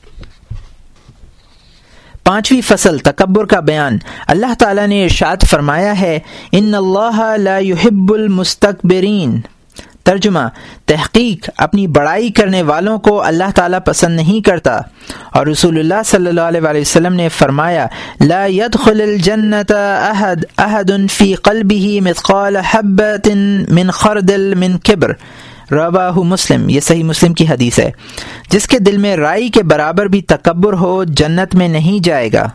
پانچویں فصل تکبر کا بیان۔ اللہ تعالیٰ نے ارشاد فرمایا ہے، ان اللہ لا يحب المستکبرین۔ ترجمہ: تحقیق اپنی بڑائی کرنے والوں کو اللہ تعالیٰ پسند نہیں کرتا، اور رسول اللہ صلی اللہ علیہ وآلہ وسلم نے فرمایا، لا يدخل الجنة احد احد فی قلبہ مثقال حبۃ من خردل من کبر، رواہ مسلم۔ یہ صحیح مسلم کی حدیث ہے۔ جس کے دل میں رائی کے برابر بھی تکبر ہو جنت میں نہیں جائے گا۔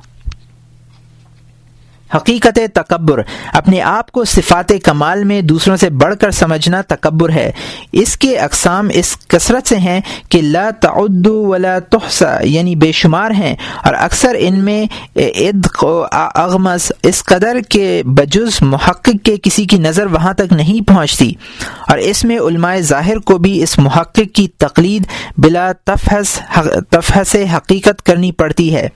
حقیقت تکبر اپنے آپ کو صفات کمال میں دوسروں سے بڑھ کر سمجھنا تکبر ہے۔ اس کے اقسام اس کثرت سے ہیں کہ لا تعد ولا تحصى، یعنی بے شمار ہیں، اور اکثر ان میں ادق و اغمس اس قدر کے بجز محقق کے کسی کی نظر وہاں تک نہیں پہنچتی، اور اس میں علماء ظاہر کو بھی اس محقق کی تقلید بلا تفحص تفحص حقیقت کرنی پڑتی ہے۔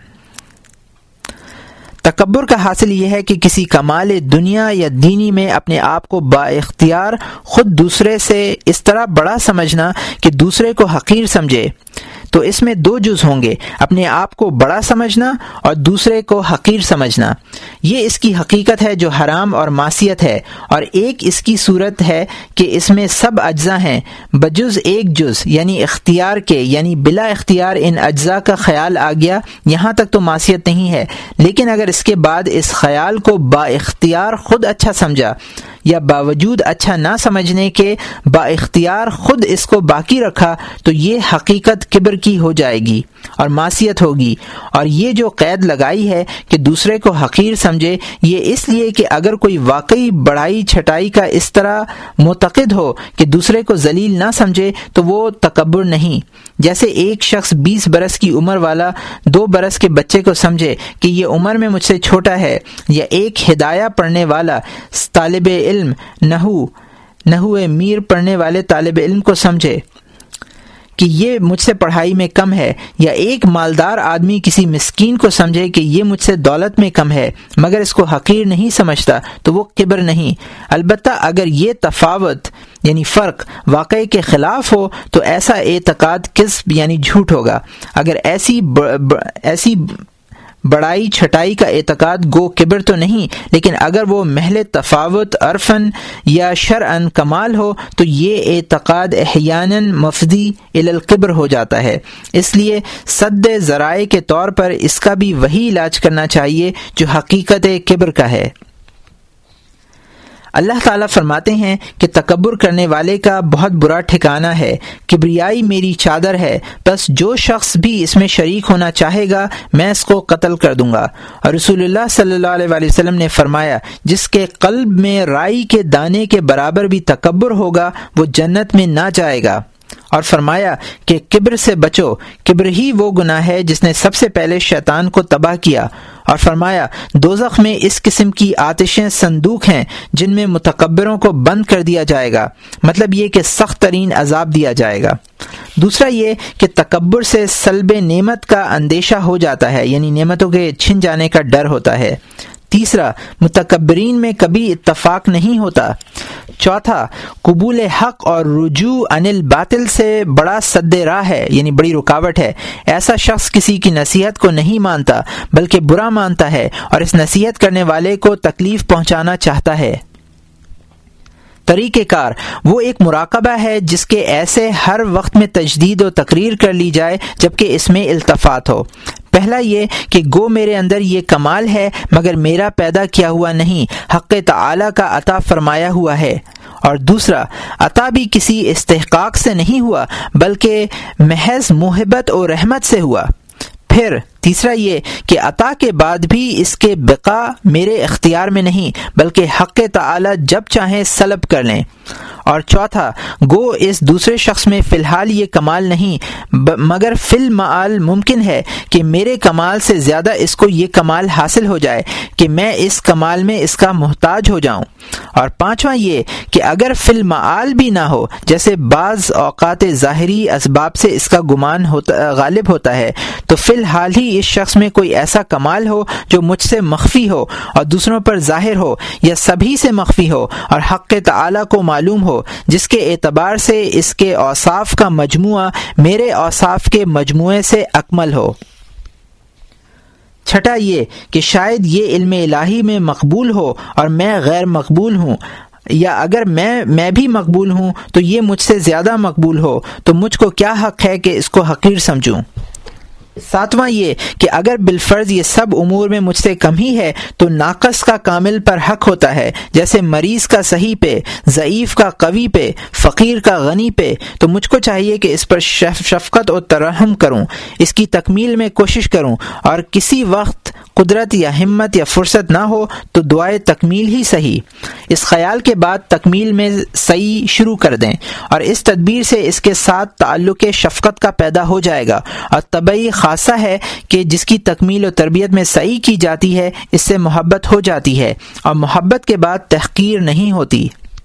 تکبر کا حاصل یہ ہے کہ کسی کمال دنیا یا دینی میں اپنے آپ کو با اختیار خود دوسرے سے اس طرح بڑا سمجھنا کہ دوسرے کو حقیر سمجھے۔ تو اس میں دو جز ہوں گے، اپنے آپ کو بڑا سمجھنا اور دوسرے کو حقیر سمجھنا۔ یہ اس کی حقیقت ہے جو حرام اور معصیت ہے، اور ایک اس کی صورت ہے کہ اس میں سب اجزاء ہیں بجز ایک جز، یعنی اختیار کے، یعنی بلا اختیار ان اجزاء کا خیال آ گیا، یہاں تک تو معصیت نہیں ہے، لیکن اگر اس کے بعد اس خیال کو با اختیار خود اچھا سمجھا، یا باوجود اچھا نہ سمجھنے کے با اختیار خود اس کو باقی رکھا، تو یہ حقیقت کبر کی ہو جائے گی اور معصیت ہوگی۔ اور یہ جو قید لگائی ہے کہ دوسرے کو حقیر سمجھے، یہ اس لیے کہ اگر کوئی واقعی بڑائی چھٹائی کا اس طرح معتقد ہو کہ دوسرے کو ذلیل نہ سمجھے تو وہ تکبر نہیں۔ جیسے ایک شخص بیس برس کی عمر والا دو برس کے بچے کو سمجھے کہ یہ عمر میں مجھ سے چھوٹا ہے، یا ایک ہدایہ پڑھنے والا طالب علم نحو نحو میر پڑھنے والے طالب علم کو سمجھے کہ یہ مجھ سے پڑھائی میں کم ہے، یا ایک مالدار آدمی کسی مسکین کو سمجھے کہ یہ مجھ سے دولت میں کم ہے مگر اس کو حقیر نہیں سمجھتا، تو وہ کبر نہیں۔ البتہ اگر یہ تفاوت یعنی فرق واقعے کے خلاف ہو تو ایسا اعتقاد کذب یعنی جھوٹ ہوگا۔ اگر ایسی ب... ب... ایسی بڑائی چھٹائی کا اعتقاد گو کبر تو نہیں، لیکن اگر وہ محض تفاوت عرفاً یا شرعاً کمال ہو تو یہ اعتقاد احیاناً مفضی الی الکبر ہو جاتا ہے۔ اس لیے سد ذرائع کے طور پر اس کا بھی وہی علاج کرنا چاہیے جو حقیقت کبر کا ہے۔ اللہ تعالیٰ فرماتے ہیں کہ تکبر کرنے والے کا بہت برا ٹھکانہ ہے، کبریائی میری چادر ہے، بس جو شخص بھی اس میں شریک ہونا چاہے گا میں اس کو قتل کر دوں گا۔ اور رسول اللہ صلی اللہ علیہ وآلہ وسلم نے فرمایا، جس کے قلب میں رائی کے دانے کے برابر بھی تکبر ہوگا وہ جنت میں نہ جائے گا۔ اور فرمایا کہ کبر سے بچو، کبر ہی وہ گناہ ہے جس نے سب سے پہلے شیطان کو تباہ کیا۔ اور فرمایا دوزخ میں اس قسم کی آتشیں صندوق ہیں جن میں متکبروں کو بند کر دیا جائے گا، مطلب یہ کہ سخت ترین عذاب دیا جائے گا۔ دوسرا یہ کہ تکبر سے سلب نعمت کا اندیشہ ہو جاتا ہے، یعنی نعمتوں کے چھن جانے کا ڈر ہوتا ہے۔ تیسرا، متکبرین میں کبھی اتفاق نہیں ہوتا۔ چوتھا، قبول حق اور رجوع عن الباطل سے بڑا سد راہ ہے، یعنی بڑی رکاوٹ ہے۔ ایسا شخص کسی کی نصیحت کو نہیں مانتا بلکہ برا مانتا ہے اور اس نصیحت کرنے والے کو تکلیف پہنچانا چاہتا ہے۔ طریقہ کار وہ ایک مراقبہ ہے جس کے ایسے ہر وقت میں تجدید و تقریر کر لی جائے جبکہ اس میں التفات ہو۔ پہلا یہ کہ گو میرے اندر یہ کمال ہے مگر میرا پیدا کیا ہوا نہیں، حق تعالی کا عطا فرمایا ہوا ہے۔ اور دوسرا، عطا بھی کسی استحقاق سے نہیں ہوا بلکہ محض محبت اور رحمت سے ہوا۔ پھر تیسرا یہ کہ عطا کے بعد بھی اس کے بقا میرے اختیار میں نہیں بلکہ حق تعالی جب چاہیں سلب کر لیں۔ اور چوتھا، گو اس دوسرے شخص میں فی الحال یہ کمال نہیں مگر فی المعال ممکن ہے کہ میرے کمال سے زیادہ اس کو یہ کمال حاصل ہو جائے کہ میں اس کمال میں اس کا محتاج ہو جاؤں۔ اور پانچواں یہ کہ اگر فی المعال بھی نہ ہو، جیسے بعض اوقات ظاہری اسباب سے اس کا گمان ہوتا غالب ہوتا ہے، تو فی الحال ہی اس شخص میں کوئی ایسا کمال ہو جو مجھ سے مخفی ہو اور دوسروں پر ظاہر ہو یا سبھی سے مخفی ہو اور حق تعالی کو معلوم ہو، جس کے اعتبار سے اس کے اوصاف کا مجموعہ میرے اوصاف کے مجموعے سے اکمل ہو۔ چھٹا یہ کہ شاید یہ علم الہی میں مقبول ہو اور میں غیر مقبول ہوں، یا اگر میں میں بھی مقبول ہوں تو یہ مجھ سے زیادہ مقبول ہو، تو مجھ کو کیا حق ہے کہ اس کو حقیر سمجھوں۔ ساتواں یہ کہ اگر بالفرض یہ سب امور میں مجھ سے کم ہی ہے تو ناقص کا کامل پر حق ہوتا ہے، جیسے مریض کا صحیح پہ، ضعیف کا قوی پہ، فقیر کا غنی پہ، تو مجھ کو چاہیے کہ اس پر شفقت و ترحم کروں، اس کی تکمیل میں کوشش کروں، اور کسی وقت قدرت یا ہمت یا فرصت نہ ہو تو دعائے تکمیل ہی صحیح، اس خیال کے بعد تکمیل میں صحیح شروع کر دیں، اور اس تدبیر سے اس کے ساتھ تعلق شفقت کا پیدا ہو جائے گا، اور طبعی خاصہ ہے کہ جس کی تکمیل و تربیت میں صحیح کی جاتی ہے اس سے محبت ہو جاتی ہے، اور محبت کے بعد تحقیر نہیں ہوتی۔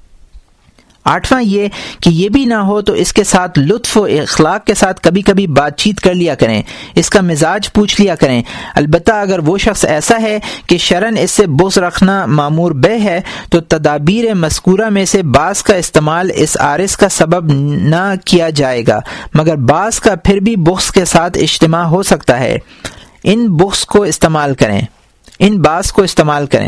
آٹھواں یہ کہ یہ بھی نہ ہو تو اس کے ساتھ لطف و اخلاق کے ساتھ کبھی کبھی بات چیت کر لیا کریں، اس کا مزاج پوچھ لیا کریں، البتہ اگر وہ شخص ایسا ہے کہ شرعاً اس سے بغض رکھنا مامور بہ ہے تو تدابیر مذکورہ میں سے بعض کا استعمال اس عارض کا سبب نہ کیا جائے گا، مگر بعض کا پھر بھی بغض کے ساتھ اجتماع ہو سکتا ہے، ان بغض کو استعمال کریں ان بعض کو استعمال کریں۔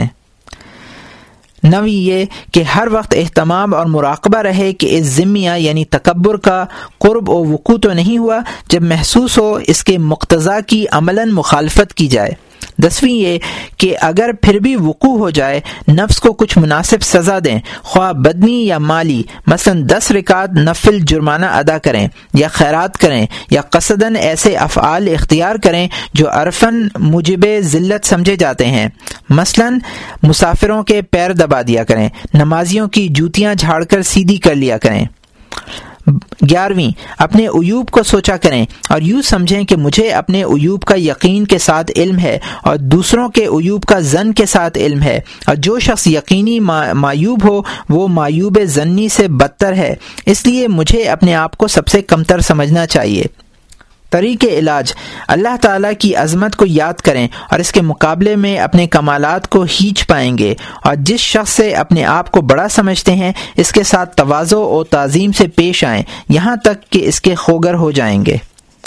نویں یہ کہ ہر وقت اہتمام اور مراقبہ رہے کہ اس ذمیہ یعنی تکبر کا قرب و وقوع تو نہیں ہوا، جب محسوس ہو اس کے مقتضا کی عملاً مخالفت کی جائے۔ دسویں یہ کہ اگر پھر بھی وقوع ہو جائے نفس کو کچھ مناسب سزا دیں، خواہ بدنی یا مالی، مثلا دس رکعت نفل جرمانہ ادا کریں یا خیرات کریں یا قصداً ایسے افعال اختیار کریں جو عرفاً موجب ذلت سمجھے جاتے ہیں، مثلا مسافروں کے پیر دبا دیا کریں، نمازیوں کی جوتیاں جھاڑ کر سیدھی کر لیا کریں۔ گیارہویں، اپنے عیوب کو سوچا کریں اور یوں سمجھیں کہ مجھے اپنے عیوب کا یقین کے ساتھ علم ہے اور دوسروں کے عیوب کا ظن کے ساتھ علم ہے، اور جو شخص یقینی معیوب ہو وہ معیوب ظنی سے بدتر ہے، اس لیے مجھے اپنے آپ کو سب سے کمتر سمجھنا چاہیے۔ طریق علاج، اللہ تعالیٰ کی عظمت کو یاد کریں اور اس کے مقابلے میں اپنے کمالات کو ہیچ پائیں گے، اور جس شخص سے اپنے آپ کو بڑا سمجھتے ہیں اس کے ساتھ تواضع و تعظیم سے پیش آئیں یہاں تک کہ اس کے خوگر ہو جائیں گے۔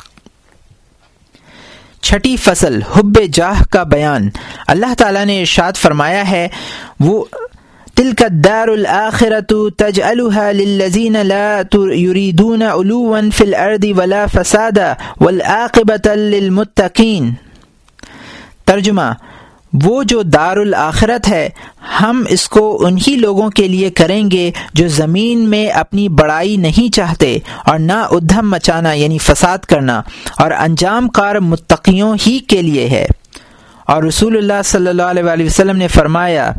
چھٹی فصل، حب جاہ کا بیان۔ اللہ تعالیٰ نے ارشاد فرمایا ہے، وہ تلك الدار الآخرة تجعلها للذين لا يريدون علوا في الأرض ولا فسادا والعاقبة للمتقين۔ ترجمہ، وہ جو دار الآخرت ہے ہم اس کو انہی لوگوں کے لیے کریں گے جو زمین میں اپنی بڑائی نہیں چاہتے اور نہ ادھم مچانا یعنی فساد کرنا، اور انجام کار متقیوں ہی کے لیے ہے۔ اور رسول اللہ صلی اللہ علیہ وآلہ وسلم نے فرمایا،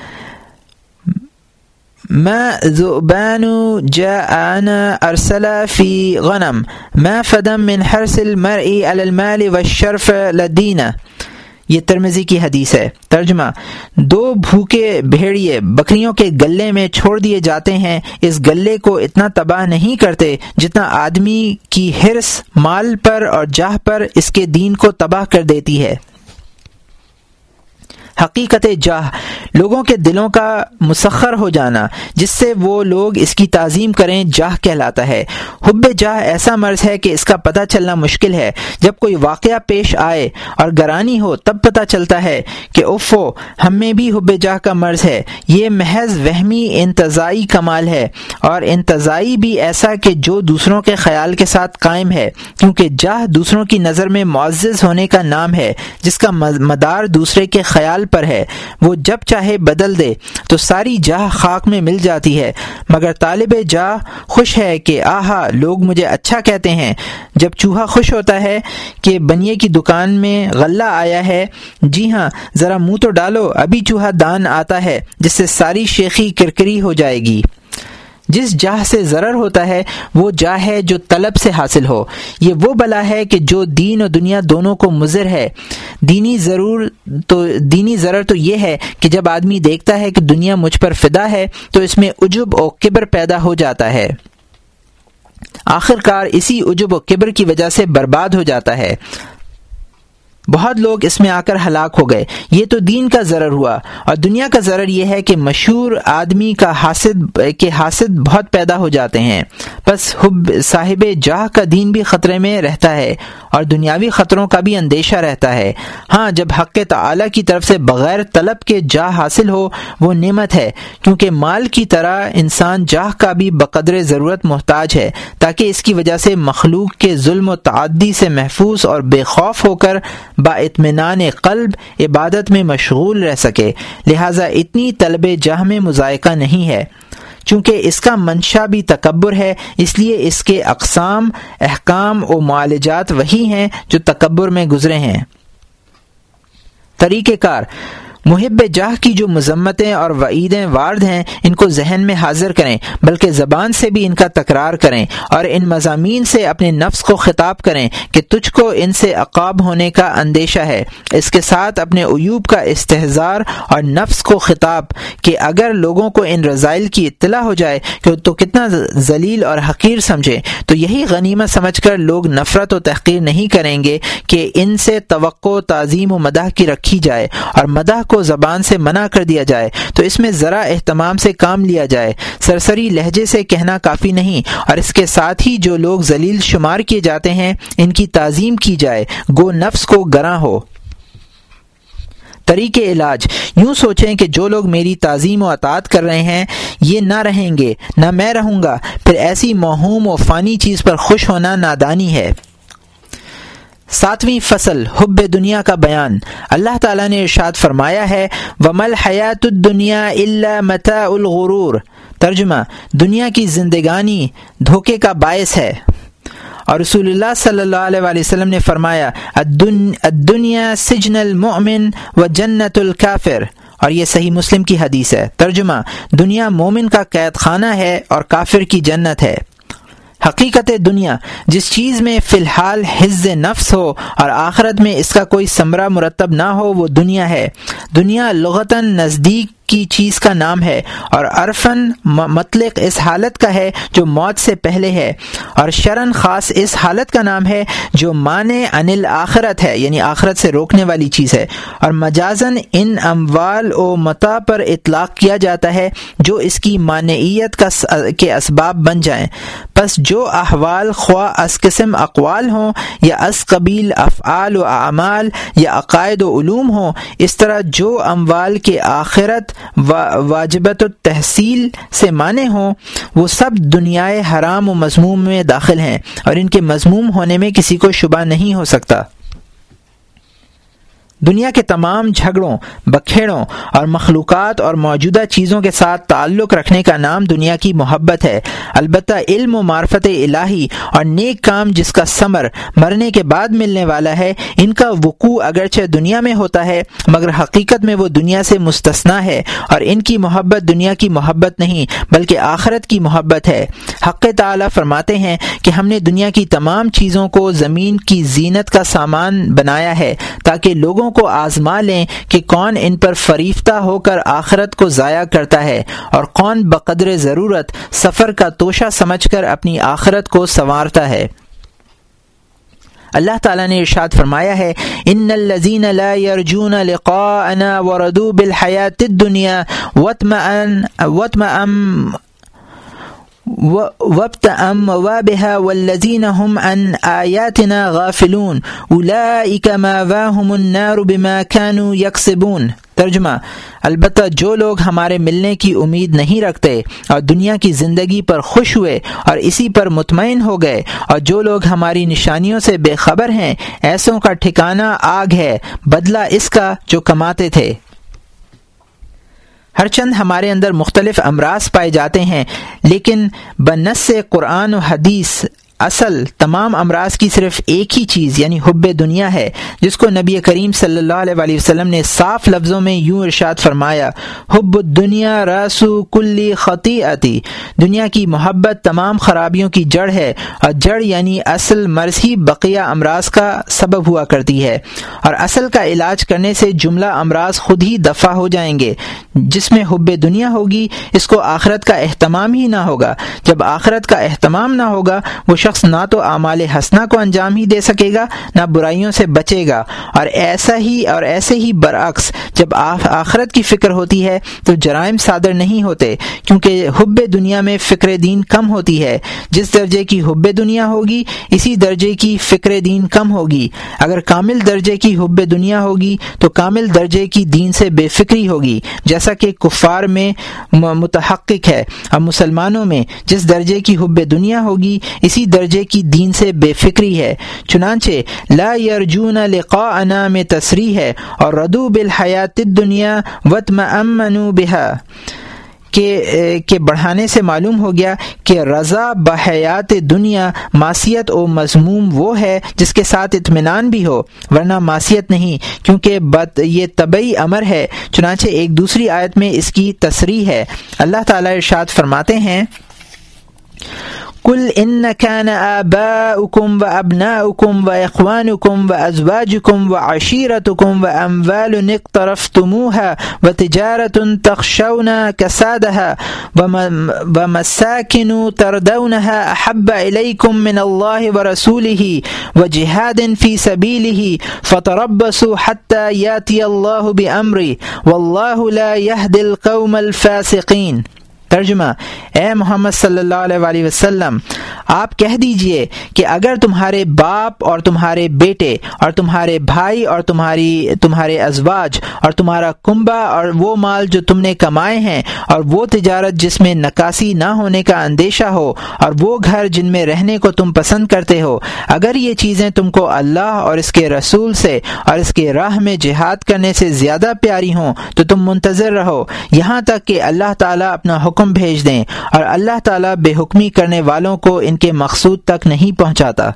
ما ذؤبان جاءنا ارسل في غنم ما فدم من حرص المرء على المال والشرف لدینہ۔ یہ ترمذی کی حدیث ہے۔ ترجمہ، دو بھوکے بھیڑیے بکریوں کے گلے میں چھوڑ دیے جاتے ہیں، اس گلے کو اتنا تباہ نہیں کرتے جتنا آدمی کی حرص مال پر اور جاہ پر اس کے دین کو تباہ کر دیتی ہے۔ حقیقت جاہ، لوگوں کے دلوں کا مسخر ہو جانا جس سے وہ لوگ اس کی تعظیم کریں، جاہ کہلاتا ہے۔ حب جاہ ایسا مرض ہے کہ اس کا پتہ چلنا مشکل ہے، جب کوئی واقعہ پیش آئے اور گرانی ہو تب پتہ چلتا ہے کہ اوفو ہم میں بھی حب جاہ کا مرض ہے۔ یہ محض وہمی انتزاعی کمال ہے، اور انتزاعی بھی ایسا کہ جو دوسروں کے خیال کے ساتھ قائم ہے، کیونکہ جاہ دوسروں کی نظر میں معزز ہونے کا نام ہے جس کا مدار دوسرے کے خیال پر ہے، وہ جب چاہے بدل دے تو ساری جاہ خاک میں مل جاتی ہے، مگر طالب جاہ خوش ہے کہ آہا لوگ مجھے اچھا کہتے ہیں۔ جب چوہا خوش ہوتا ہے کہ بنیے کی دکان میں غلہ آیا ہے، جی ہاں ذرا منہ تو ڈالو، ابھی چوہا دان آتا ہے جس سے ساری شیخی کرکری ہو جائے گی۔ جس جاہ سے ضرر ہوتا ہے وہ جاہ ہے جو طلب سے حاصل ہو۔ یہ وہ بلا ہے کہ جو دین و دنیا دونوں کو مضر ہے۔ دینی ضرور تو دینی ضرر تو یہ ہے کہ جب آدمی دیکھتا ہے کہ دنیا مجھ پر فدا ہے تو اس میں عجب و کبر پیدا ہو جاتا ہے، آخر کار اسی عجب و کبر کی وجہ سے برباد ہو جاتا ہے۔ بہت لوگ اس میں آ کر ہلاک ہو گئے۔ یہ تو دین کا ضرر ہوا، اور دنیا کا ضرر یہ ہے کہ مشہور آدمی کا حاسد کے حاسد بہت پیدا ہو جاتے ہیں، بس حب صاحب جاہ کا دین بھی خطرے میں رہتا ہے اور دنیاوی خطروں کا بھی اندیشہ رہتا ہے۔ ہاں جب حق تعالی کی طرف سے بغیر طلب کے جاہ حاصل ہو وہ نعمت ہے، کیونکہ مال کی طرح انسان جاہ کا بھی بقدر ضرورت محتاج ہے تاکہ اس کی وجہ سے مخلوق کے ظلم و تعدی سے محفوظ اور بے خوف ہو کر با اطمینان قلب عبادت میں مشغول رہ سکے۔ لہٰذا اتنی طلب جاہ میں مذائقہ نہیں ہے، چونکہ اس کا منشا بھی تکبر ہے، اس لیے اس کے اقسام، احکام و معالجات وہی ہیں جو تکبر میں گزرے ہیں۔ طریقہ کار: محب جاہ کی جو مذمتیں اور وعیدیں وارد ہیں ان کو ذہن میں حاضر کریں، بلکہ زبان سے بھی ان کا تکرار کریں اور ان مضامین سے اپنے نفس کو خطاب کریں کہ تجھ کو ان سے عقاب ہونے کا اندیشہ ہے۔ اس کے ساتھ اپنے عیوب کا استحضار اور نفس کو خطاب کہ اگر لوگوں کو ان رذائل کی اطلاع ہو جائے کہ تو کتنا ذلیل اور حقیر سمجھے تو یہی غنیمت سمجھ کر لوگ نفرت و تحقیر نہیں کریں گے کہ ان سے توقع تعظیم و مدح کی رکھی جائے اور مدح کو زبان سے منع کر دیا جائے تو اس میں ذرا اہتمام سے کام لیا جائے۔ سرسری لہجے سے کہنا کافی نہیں، اور اس کے ساتھ ہی جو لوگ ذلیل شمار کیے جاتے ہیں ان کی تعظیم کی جائے، گو نفس کو گراں ہو۔ طریق علاج: یوں سوچیں کہ جو لوگ میری تعظیم و اطاعت کر رہے ہیں یہ نہ رہیں گے، نہ میں رہوں گا، پھر ایسی موہوم و فانی چیز پر خوش ہونا نادانی ہے۔ ساتویں فصل حب دنیا کا بیان۔ اللہ تعالیٰ نے ارشاد فرمایا ہے وَمَا الْحَيَاةُ الدُّنْيَا إِلَّا مَتَاعُ الْغُرُورِ، ترجمہ: دنیا کی زندگانی دھوکے کا باعث ہے۔ اور رسول اللہ صلی اللہ علیہ وآلہ وسلم نے فرمایا الدنیا سجن المؤمن و جنت الکافر، اور یہ صحیح مسلم کی حدیث ہے۔ ترجمہ: دنیا مومن کا قید خانہ ہے اور کافر کی جنت ہے۔ حقیقت دنیا جس چیز میں فی الحال حظ نفس ہو اور آخرت میں اس کا کوئی ثمرہ مرتب نہ ہو وہ دنیا ہے۔ دنیا لغتاً نزدیک کی چیز کا نام ہے اور عرفاً مطلق اس حالت کا ہے جو موت سے پہلے ہے، اور شرعاً خاص اس حالت کا نام ہے جو مانع عن الآخرت ہے، یعنی آخرت سے روکنے والی چیز ہے، اور مجازاً ان اموال و متاع پر اطلاق کیا جاتا ہے جو اس کی مانعیت کا کے اسباب بن جائیں۔ پس جو احوال خواہ از قسم اقوال ہوں یا از قبیل افعال و اعمال یا عقائد و علوم ہوں، اس طرح جو اموال کے آخرت واجبت التحصیل سے مانے ہوں وہ سب دنیائے حرام و مذموم میں داخل ہیں، اور ان کے مذموم ہونے میں کسی کو شبہ نہیں ہو سکتا۔ دنیا کے تمام جھگڑوں، بکھیڑوں اور مخلوقات اور موجودہ چیزوں کے ساتھ تعلق رکھنے کا نام دنیا کی محبت ہے۔ البتہ علم و معرفت الہی اور نیک کام جس کا ثمر مرنے کے بعد ملنے والا ہے، ان کا وقوع اگرچہ دنیا میں ہوتا ہے مگر حقیقت میں وہ دنیا سے مستثنا ہے، اور ان کی محبت دنیا کی محبت نہیں بلکہ آخرت کی محبت ہے۔ حق تعالی فرماتے ہیں کہ ہم نے دنیا کی تمام چیزوں کو زمین کی زینت کا سامان بنایا ہے تاکہ لوگوں کو آزما لیں کہ کون ان پر فریفتہ ہو کر آخرت کو ضائع کرتا ہے اور کون بقدر ضرورت سفر کا توشہ سمجھ کر اپنی آخرت کو سنوارتا ہے۔ اللہ تعالیٰ نے ارشاد فرمایا ہے ان الذین لا یرجون لقاءنا وردوا بالحیاۃ الدنیا واطمأن واطمأن وابتأم وابها والذین هم عن آیاتنا غافلون اولئک مأواهم النار بما كانوا یکسبون۔ ترجمہ: البتہ جو لوگ ہمارے ملنے کی امید نہیں رکھتے اور دنیا کی زندگی پر خوش ہوئے اور اسی پر مطمئن ہو گئے، اور جو لوگ ہماری نشانیوں سے بے خبر ہیں، ایسوں کا ٹھکانہ آگ ہے، بدلہ اس کا جو کماتے تھے۔ ہر چند ہمارے اندر مختلف امراض پائے جاتے ہیں، لیکن بنص قرآن و حدیث اصل تمام امراض کی صرف ایک ہی چیز یعنی حب دنیا ہے، جس کو نبی کریم صلی اللہ علیہ وآلہ وسلم نے صاف لفظوں میں یوں ارشاد فرمایا، حب الدنیا راس کل خطیئتی، دنیا کی محبت تمام خرابیوں کی جڑ ہے، اور جڑ یعنی اصل مرض ہی بقیہ امراض کا سبب ہوا کرتی ہے، اور اصل کا علاج کرنے سے جملہ امراض خود ہی دفع ہو جائیں گے۔ جس میں حب دنیا ہوگی اس کو آخرت کا اہتمام ہی نہ ہوگا، جب آخرت کا اہتمام نہ ہوگا وہ شخص نہ تو اعمال حسنہ کو انجام ہی دے سکے گا نہ برائیوں سے بچے گا، اور ایسا ہی اور ایسے ہی برعکس جب آخرت کی فکر ہوتی ہے تو جرائم صادر نہیں ہوتے، کیونکہ حب دنیا میں فکر دین کم ہوتی ہے۔ جس درجے کی حب دنیا ہوگی اسی درجے کی فکر دین کم ہوگی۔ اگر کامل درجے کی حب دنیا ہوگی تو کامل درجے کی دین سے بے فکری ہوگی، جیسا کہ کفار میں متحقق ہے، اور مسلمانوں میں جس درجے کی حب دنیا ہوگی اسی درجے کی دین سے بے فکری ہے۔ چنانچہ لا یرجون لقاءنا میں تصریح ہے، اور ردوا بالحیات الدنیا واطمأنوا بها کے کے بڑھانے سے معلوم ہو گیا کہ رضا بحیات دنیا معصیت و مذموم وہ ہے جس کے ساتھ اطمینان بھی ہو، ورنہ معصیت نہیں، کیونکہ بد یہ طبعی امر ہے۔ چنانچہ ایک دوسری آیت میں اس کی تصریح ہے، اللہ تعالی ارشاد فرماتے ہیں، قل إن كان آباؤكم وأبناؤكم وإخوانكم وأزواجكم وعشيرتكم وأموال اقترفتموها وتجارة تخشون كسادها ومساكن ترضونها أحب إليكم من الله ورسوله وجهاد في سبيله فتربصوا حتى يأتي الله بأمره والله لا يهدي القوم الفاسقين۔ ترجمہ، اے محمد صلی اللہ علیہ وآلہ وسلم، آپ کہہ دیجئے کہ اگر تمہارے باپ اور تمہارے بیٹے اور تمہارے بھائی اور تمہاری تمہارے ازواج اور تمہارا کنبہ اور وہ مال جو تم نے کمائے ہیں اور وہ تجارت جس میں نکاسی نہ ہونے کا اندیشہ ہو اور وہ گھر جن میں رہنے کو تم پسند کرتے ہو، اگر یہ چیزیں تم کو اللہ اور اس کے رسول سے اور اس کے راہ میں جہاد کرنے سے زیادہ پیاری ہوں تو تم منتظر رہو یہاں تک کہ اللہ تعالیٰ اپنا حکم حکم بھیج دیں، اور اللہ تعالیٰ بے حکمی کرنے والوں کو ان کے مقصود تک نہیں پہنچاتا۔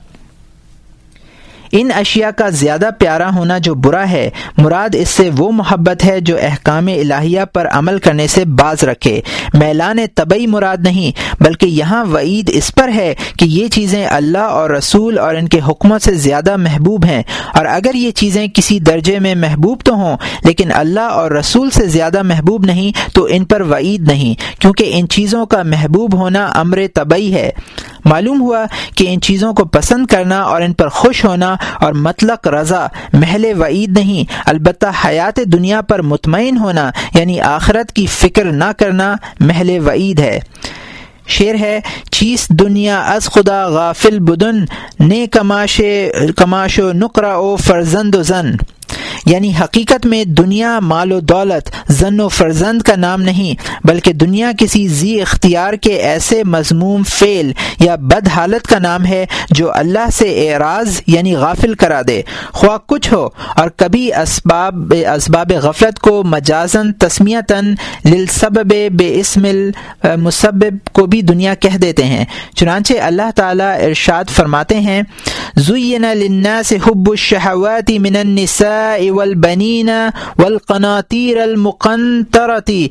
ان اشیاء کا زیادہ پیارا ہونا جو برا ہے، مراد اس سے وہ محبت ہے جو احکام الہیہ پر عمل کرنے سے باز رکھے۔ میلان طبعی مراد نہیں، بلکہ یہاں وعید اس پر ہے کہ یہ چیزیں اللہ اور رسول اور ان کے حکموں سے زیادہ محبوب ہیں، اور اگر یہ چیزیں کسی درجے میں محبوب تو ہوں لیکن اللہ اور رسول سے زیادہ محبوب نہیں تو ان پر وعید نہیں، کیونکہ ان چیزوں کا محبوب ہونا امر طبعی ہے۔ معلوم ہوا کہ ان چیزوں کو پسند کرنا اور ان پر خوش ہونا اور مطلق رضا محل وعید نہیں، البتہ حیات دنیا پر مطمئن ہونا یعنی آخرت کی فکر نہ کرنا محل وعید ہے۔ شعر ہے، چیز دنیا از خدا غافل بدن، نے کماش کماش و نقرہ و فرزند و زن، یعنی حقیقت میں دنیا مال و دولت، زن و فرزند کا نام نہیں، بلکہ دنیا کسی ذی اختیار کے ایسے مذموم فعل یا بد حالت کا نام ہے جو اللہ سے اعراض یعنی غافل کرا دے، خواہ کچھ ہو، اور کبھی اسباب اسباب غفلت کو مجازن تسمیتاً للسبب بے اسم المسبب کو بھی دنیا کہہ دیتے ہیں۔ چنانچہ اللہ تعالیٰ ارشاد فرماتے ہیں، زُيِّنَ لِلنَّاسِ حُبُّ الشَّهَوَاتِ مِنَ النِّسَاءِ والبنين والقناطير المقنطرة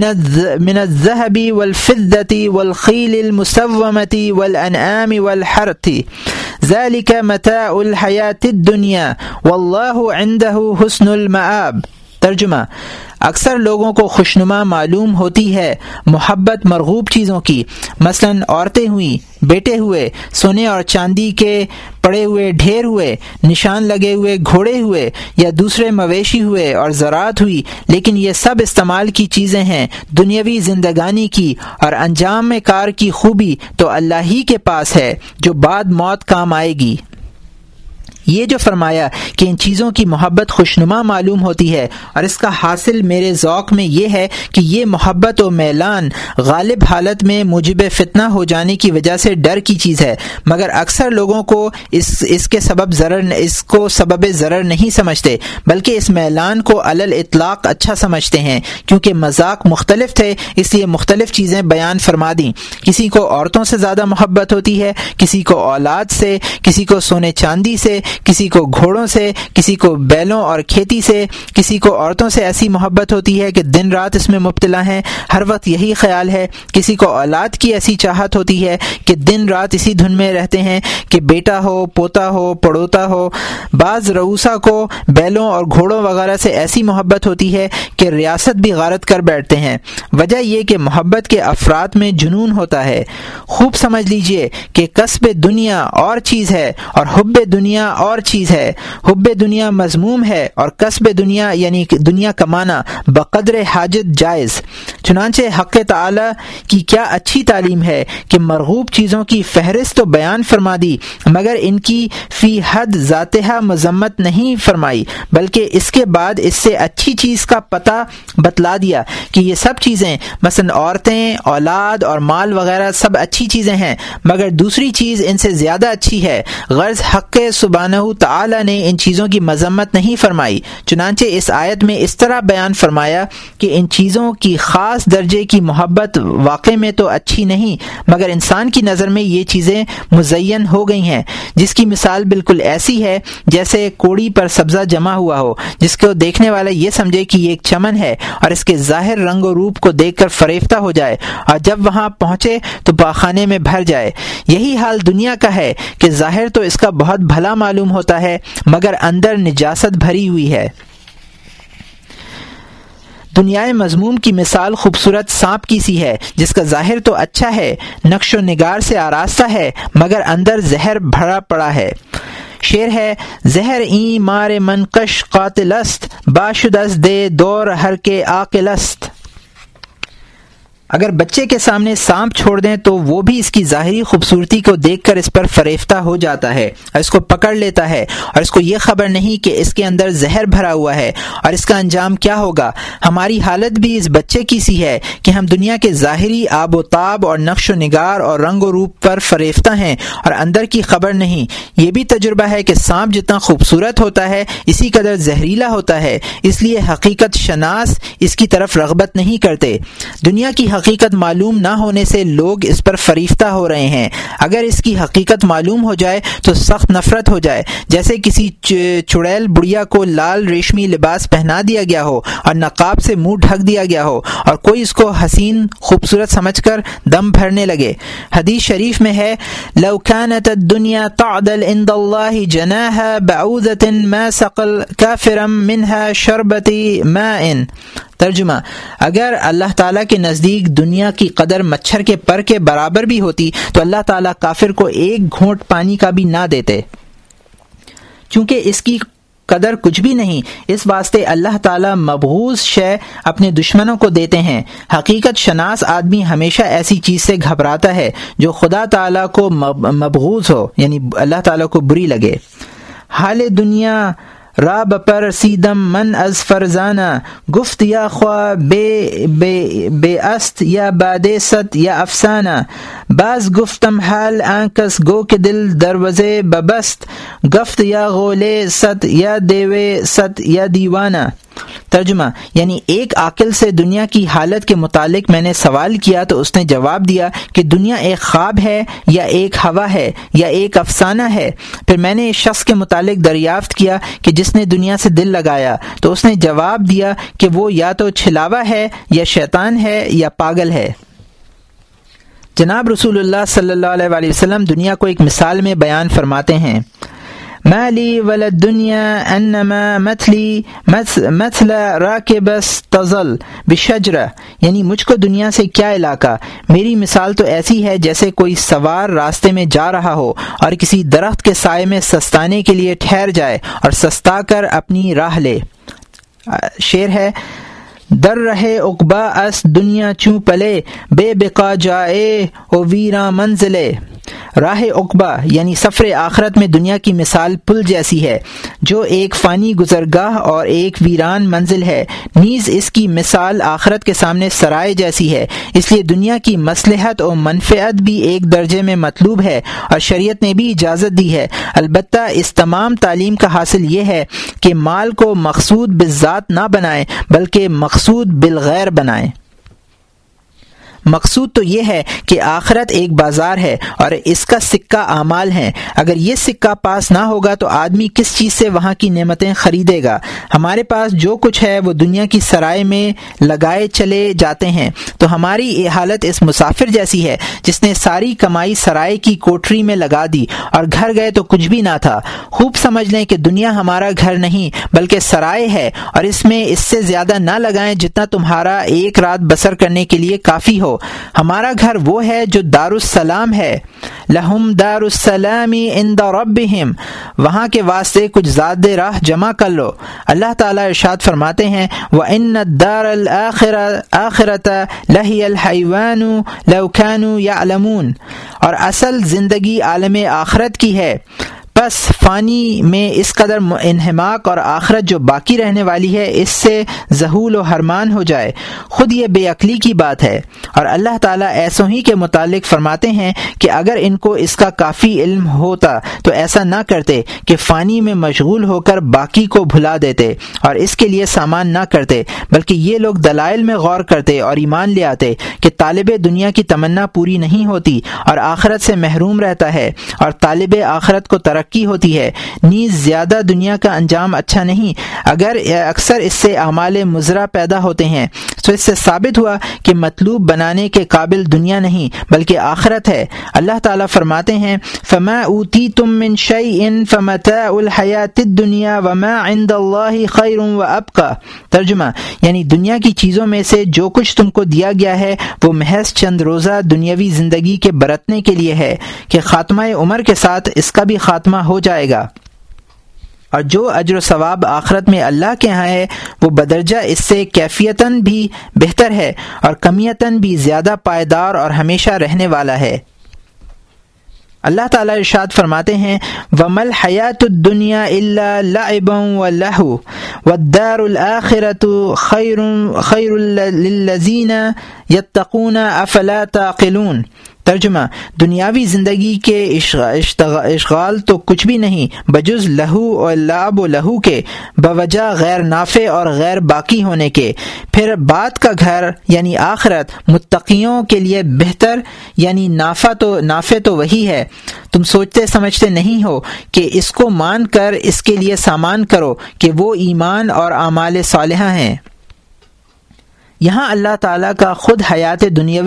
من الذهب والفضة والخيل المسومة والأنعام والحرث ذلك متاع الحياة الدنيا والله عنده حسن المآب۔ ترجمہ، اکثر لوگوں کو خوشنما معلوم ہوتی ہے محبت مرغوب چیزوں کی، مثلا عورتیں ہوئیں، بیٹے ہوئے، سونے اور چاندی کے پڑے ہوئے ڈھیر ہوئے، نشان لگے ہوئے گھوڑے ہوئے، یا دوسرے مویشی ہوئے اور زراعت ہوئی، لیکن یہ سب استعمال کی چیزیں ہیں دنیاوی زندگانی کی، اور انجام کار کی خوبی تو اللہ ہی کے پاس ہے جو بعد موت کام آئے گی۔ یہ جو فرمایا کہ ان چیزوں کی محبت خوشنما معلوم ہوتی ہے اور اس کا حاصل میرے ذوق میں یہ ہے کہ یہ محبت و میلان غالب حالت میں موجب فتنہ ہو جانے کی وجہ سے ڈر کی چیز ہے، مگر اکثر لوگوں کو اس اس کے سبب ضرر اس کو سبب ضرر نہیں سمجھتے، بلکہ اس میلان کو علل اطلاق اچھا سمجھتے ہیں، کیونکہ مذاق مختلف تھے اس لیے مختلف چیزیں بیان فرما دیں۔ کسی کو عورتوں سے زیادہ محبت ہوتی ہے، کسی کو اولاد سے، کسی کو سونے چاندی سے، کسی کو گھوڑوں سے، کسی کو بیلوں اور کھیتی سے، کسی کو عورتوں سے ایسی محبت ہوتی ہے کہ دن رات اس میں مبتلا ہیں، ہر وقت یہی خیال ہے، کسی کو اولاد کی ایسی چاہت ہوتی ہے کہ دن رات اسی دھن میں رہتے ہیں کہ بیٹا ہو، پوتا ہو، پڑوتا ہو۔ بعض رؤوسا کو بیلوں اور گھوڑوں وغیرہ سے ایسی محبت ہوتی ہے کہ ریاست بھی غارت کر بیٹھتے ہیں۔ وجہ یہ کہ محبت کے افراد میں جنون ہوتا ہے۔ خوب سمجھ لیجئے کہ کسب دنیا اور چیز ہے اور حب دنیا اور چیز ہے۔ حب دنیا مذموم ہے اور کسب دنیا یعنی دنیا کمانا بقدر حاجت جائز۔ چنانچہ حق تعالی کی کیا اچھی تعلیم ہے کہ مرغوب چیزوں کی فہرست تو بیان فرما دی، مگر ان کی فی حد ذاتہ مذمت نہیں فرمائی، بلکہ اس کے بعد اس سے اچھی چیز کا پتہ بتلا دیا کہ یہ سب چیزیں مثلا عورتیں، اولاد اور مال وغیرہ سب اچھی چیزیں ہیں، مگر دوسری چیز ان سے زیادہ اچھی ہے۔ غرض حق سبحانہ تعالی نے ان چیزوں کی مذمت نہیں فرمائی، چنانچہ اس آیت میں اس طرح بیان فرمایا کہ ان چیزوں کی خاص درجے کی محبت واقع میں تو اچھی نہیں، مگر انسان کی نظر میں یہ چیزیں مزین ہو گئی ہیں، جس کی مثال بالکل ایسی ہے جیسے کوڑی پر سبزہ جمع ہوا ہو، جس کو دیکھنے والا یہ سمجھے کہ یہ ایک چمن ہے اور اس کے ظاہر رنگ و روپ کو دیکھ کر فریفتہ ہو جائے اور جب وہاں پہنچے تو پاخانے میں بھر جائے۔ یہی حال دنیا کا ہے کہ ظاہر تو اس کا بہت بھلا معلوم ہوتا ہے مگر اندر نجاست بھری ہوئی ہے۔ دنیائے مذموم کی مثال خوبصورت سانپ کی سی ہے، جس کا ظاہر تو اچھا ہے، نقش و نگار سے آراستہ ہے، مگر اندر زہر بھرا پڑا ہے۔ شعر ہے: زہر این مار منقش قاتل است، باشد از دے دور ہر کے عاقل است۔ اگر بچے کے سامنے سانپ چھوڑ دیں تو وہ بھی اس کی ظاہری خوبصورتی کو دیکھ کر اس پر فریفتہ ہو جاتا ہے اور اس کو پکڑ لیتا ہے، اور اس کو یہ خبر نہیں کہ اس کے اندر زہر بھرا ہوا ہے اور اس کا انجام کیا ہوگا۔ ہماری حالت بھی اس بچے کی سی ہے کہ ہم دنیا کے ظاہری آب و تاب اور نقش و نگار اور رنگ و روپ پر فریفتہ ہیں اور اندر کی خبر نہیں۔ یہ بھی تجربہ ہے کہ سانپ جتنا خوبصورت ہوتا ہے اسی قدر زہریلا ہوتا ہے، اس لیے حقیقت شناس اس کی طرف رغبت نہیں کرتے۔ دنیا کی حقیقت معلوم نہ ہونے سے لوگ اس پر فریفتہ ہو رہے ہیں، اگر اس کی حقیقت معلوم ہو جائے تو سخت نفرت ہو جائے، جیسے کسی چڑیل بڑھیا کو لال ریشمی لباس پہنا دیا گیا ہو اور نقاب سے منہ ڈھک دیا گیا ہو اور کوئی اس کو حسین خوبصورت سمجھ کر دم بھرنے لگے۔ حدیث شریف میں ہے: لو كانت الدنيا تعدل عند الله جناح بعوضة ما سقى كافرا منها شربة ماء۔ ترجمہ: اگر اللہ تعالیٰ کے نزدیک دنیا کی قدر مچھر کے پر کے برابر بھی ہوتی تو اللہ تعالیٰ کافر کو ایک گھونٹ پانی کا بھی نہ دیتے۔ چونکہ اس کی قدر کچھ بھی نہیں، اس واسطے اللہ تعالیٰ مبغوض شے اپنے دشمنوں کو دیتے ہیں۔ حقیقت شناس آدمی ہمیشہ ایسی چیز سے گھبراتا ہے جو خدا تعالیٰ کو مبغوض ہو، یعنی اللہ تعالیٰ کو بری لگے۔ حال دنیا را بپر سیدم من از فرزانہ، گفت یا خواہ بے بے بے است یا بادے ست یا افسانہ، باز گفتم حال آنکس گو کے دل دروازے ببست، گفت یا غولے ست یا دیوے ست یا دیوانہ۔ ترجمہ: یعنی ایک عاقل سے دنیا کی حالت کے متعلق میں نے سوال کیا تو اس نے جواب دیا کہ دنیا ایک خواب ہے یا ایک ہوا ہے یا ایک افسانہ ہے۔ پھر میں نے اس شخص کے متعلق دریافت کیا کہ جس نے دنیا سے دل لگایا، تو اس نے جواب دیا کہ وہ یا تو چھلاوا ہے یا شیطان ہے یا پاگل ہے۔ جناب رسول اللہ صلی اللہ علیہ وآلہ وسلم دنیا کو ایک مثال میں بیان فرماتے ہیں: مالی ولد دنیا انما مثلی مثل راکب استظل بشجرہ، یعنی مجھ کو دنیا سے کیا علاقہ، میری مثال تو ایسی ہے جیسے کوئی سوار راستے میں جا رہا ہو اور کسی درخت کے سائے میں سستانے کے لیے ٹھہر جائے اور سستا کر اپنی راہ لے۔ شعر ہے: در رہے عقبا اس دنیا چوں پلے بے بقا جائے او ویراں منزلے۔ راہ عقبہ یعنی سفر آخرت میں دنیا کی مثال پل جیسی ہے جو ایک فانی گزرگاہ اور ایک ویران منزل ہے، نیز اس کی مثال آخرت کے سامنے سرائے جیسی ہے۔ اس لیے دنیا کی مصلحت اور منفعت بھی ایک درجے میں مطلوب ہے اور شریعت نے بھی اجازت دی ہے، البتہ اس تمام تعلیم کا حاصل یہ ہے کہ مال کو مقصود بالذات نہ بنائیں بلکہ مقصود بالغیر بنائیں۔ مقصود تو یہ ہے کہ آخرت ایک بازار ہے اور اس کا سکہ اعمال ہیں، اگر یہ سکہ پاس نہ ہوگا تو آدمی کس چیز سے وہاں کی نعمتیں خریدے گا؟ ہمارے پاس جو کچھ ہے وہ دنیا کی سرائے میں لگائے چلے جاتے ہیں، تو ہماری یہ حالت اس مسافر جیسی ہے جس نے ساری کمائی سرائے کی کوٹری میں لگا دی اور گھر گئے تو کچھ بھی نہ تھا۔ خوب سمجھ لیں کہ دنیا ہمارا گھر نہیں بلکہ سرائے ہے، اور اس میں اس سے زیادہ نہ لگائیں جتنا تمہارا ایک رات بسر کرنے کے لیے کافی ہو۔ ہمارا گھر وہ ہے جو دار السلام ہے، لہم دار السلام عند ربہم، وہاں کے واسطے کچھ زاد راہ جمع کر لو۔ اللہ تعالیٰ ارشاد فرماتے ہیں وَإِنَّ الدَّارَ الْآخِرَةَ لَهِيَ الْحَيْوَانُ لَوْ كَانُوا يَعْلَمُونَ، اور اصل زندگی عالم آخرت کی ہے، بس فانی میں اس قدر انہماک اور آخرت جو باقی رہنے والی ہے اس سے ذہول و حرمان ہو جائے، خود یہ بے عقلی کی بات ہے۔ اور اللہ تعالیٰ ایسوں ہی کے متعلق فرماتے ہیں کہ اگر ان کو اس کا کافی علم ہوتا تو ایسا نہ کرتے کہ فانی میں مشغول ہو کر باقی کو بھلا دیتے اور اس کے لیے سامان نہ کرتے، بلکہ یہ لوگ دلائل میں غور کرتے اور ایمان لے آتے کہ طالب دنیا کی تمنا پوری نہیں ہوتی اور آخرت سے محروم رہتا ہے، اور طالب آخرت کو ترقی کی ہوتی ہے، نیز زیادہ دنیا کا انجام اچھا نہیں، اگر اکثر اس سے اعمال مضرہ پیدا ہوتے ہیں۔ تو اس سے ثابت ہوا کہ مطلوب بنانے کے قابل دنیا نہیں بلکہ آخرت ہے۔ اللہ تعالیٰ فرماتے ہیں فما اوتیتم من شیء فمتاع الحیاۃ الدنیا وما عند اللہ خیر وابقی، ترجمہ یعنی دنیا کی چیزوں میں سے جو کچھ تم کو دیا گیا ہے وہ محض چند روزہ دنیاوی زندگی کے برتنے کے لیے ہے کہ خاتمہ عمر کے ساتھ اس کا بھی خاتمہ ہو جائے گا، اور جو اجر و ثواب آخرت میں اللہ کے ہاں ہے وہ بدرجہ اس سے کیفیتاً بھی بہتر ہے اور کمیتاً بھی زیادہ پائیدار اور ہمیشہ رہنے والا ہے۔ اللہ تعالیٰ ارشاد فرماتے ہیں وَمَا الْحَيَاةُ الدُّنْيَا إِلَّا لَعِبٌ وَلَهْوٌ وَالدَّارُ الْآخِرَةُ خَيْرٌ خَيْرٌ لِلَّذِينَ يَتَّقُونَ أَفَلَا تَعْقِلُونَ، ترجمہ دنیاوی زندگی کے اشغال تو کچھ بھی نہیں بجز لہو اور لعب و لہو کے، بوجہ غیر نافع اور غیر باقی ہونے کے، پھر بعد کا گھر یعنی آخرت متقیوں کے لیے بہتر یعنی نافع تو نافع تو وہی ہے۔ تم سوچتے سمجھتے نہیں ہو کہ اس کو مان کر اس کے لیے سامان کرو کہ وہ ایمان اور اعمال صالحہ ہیں۔ یہاں اللہ تعالیٰ کا خود حیات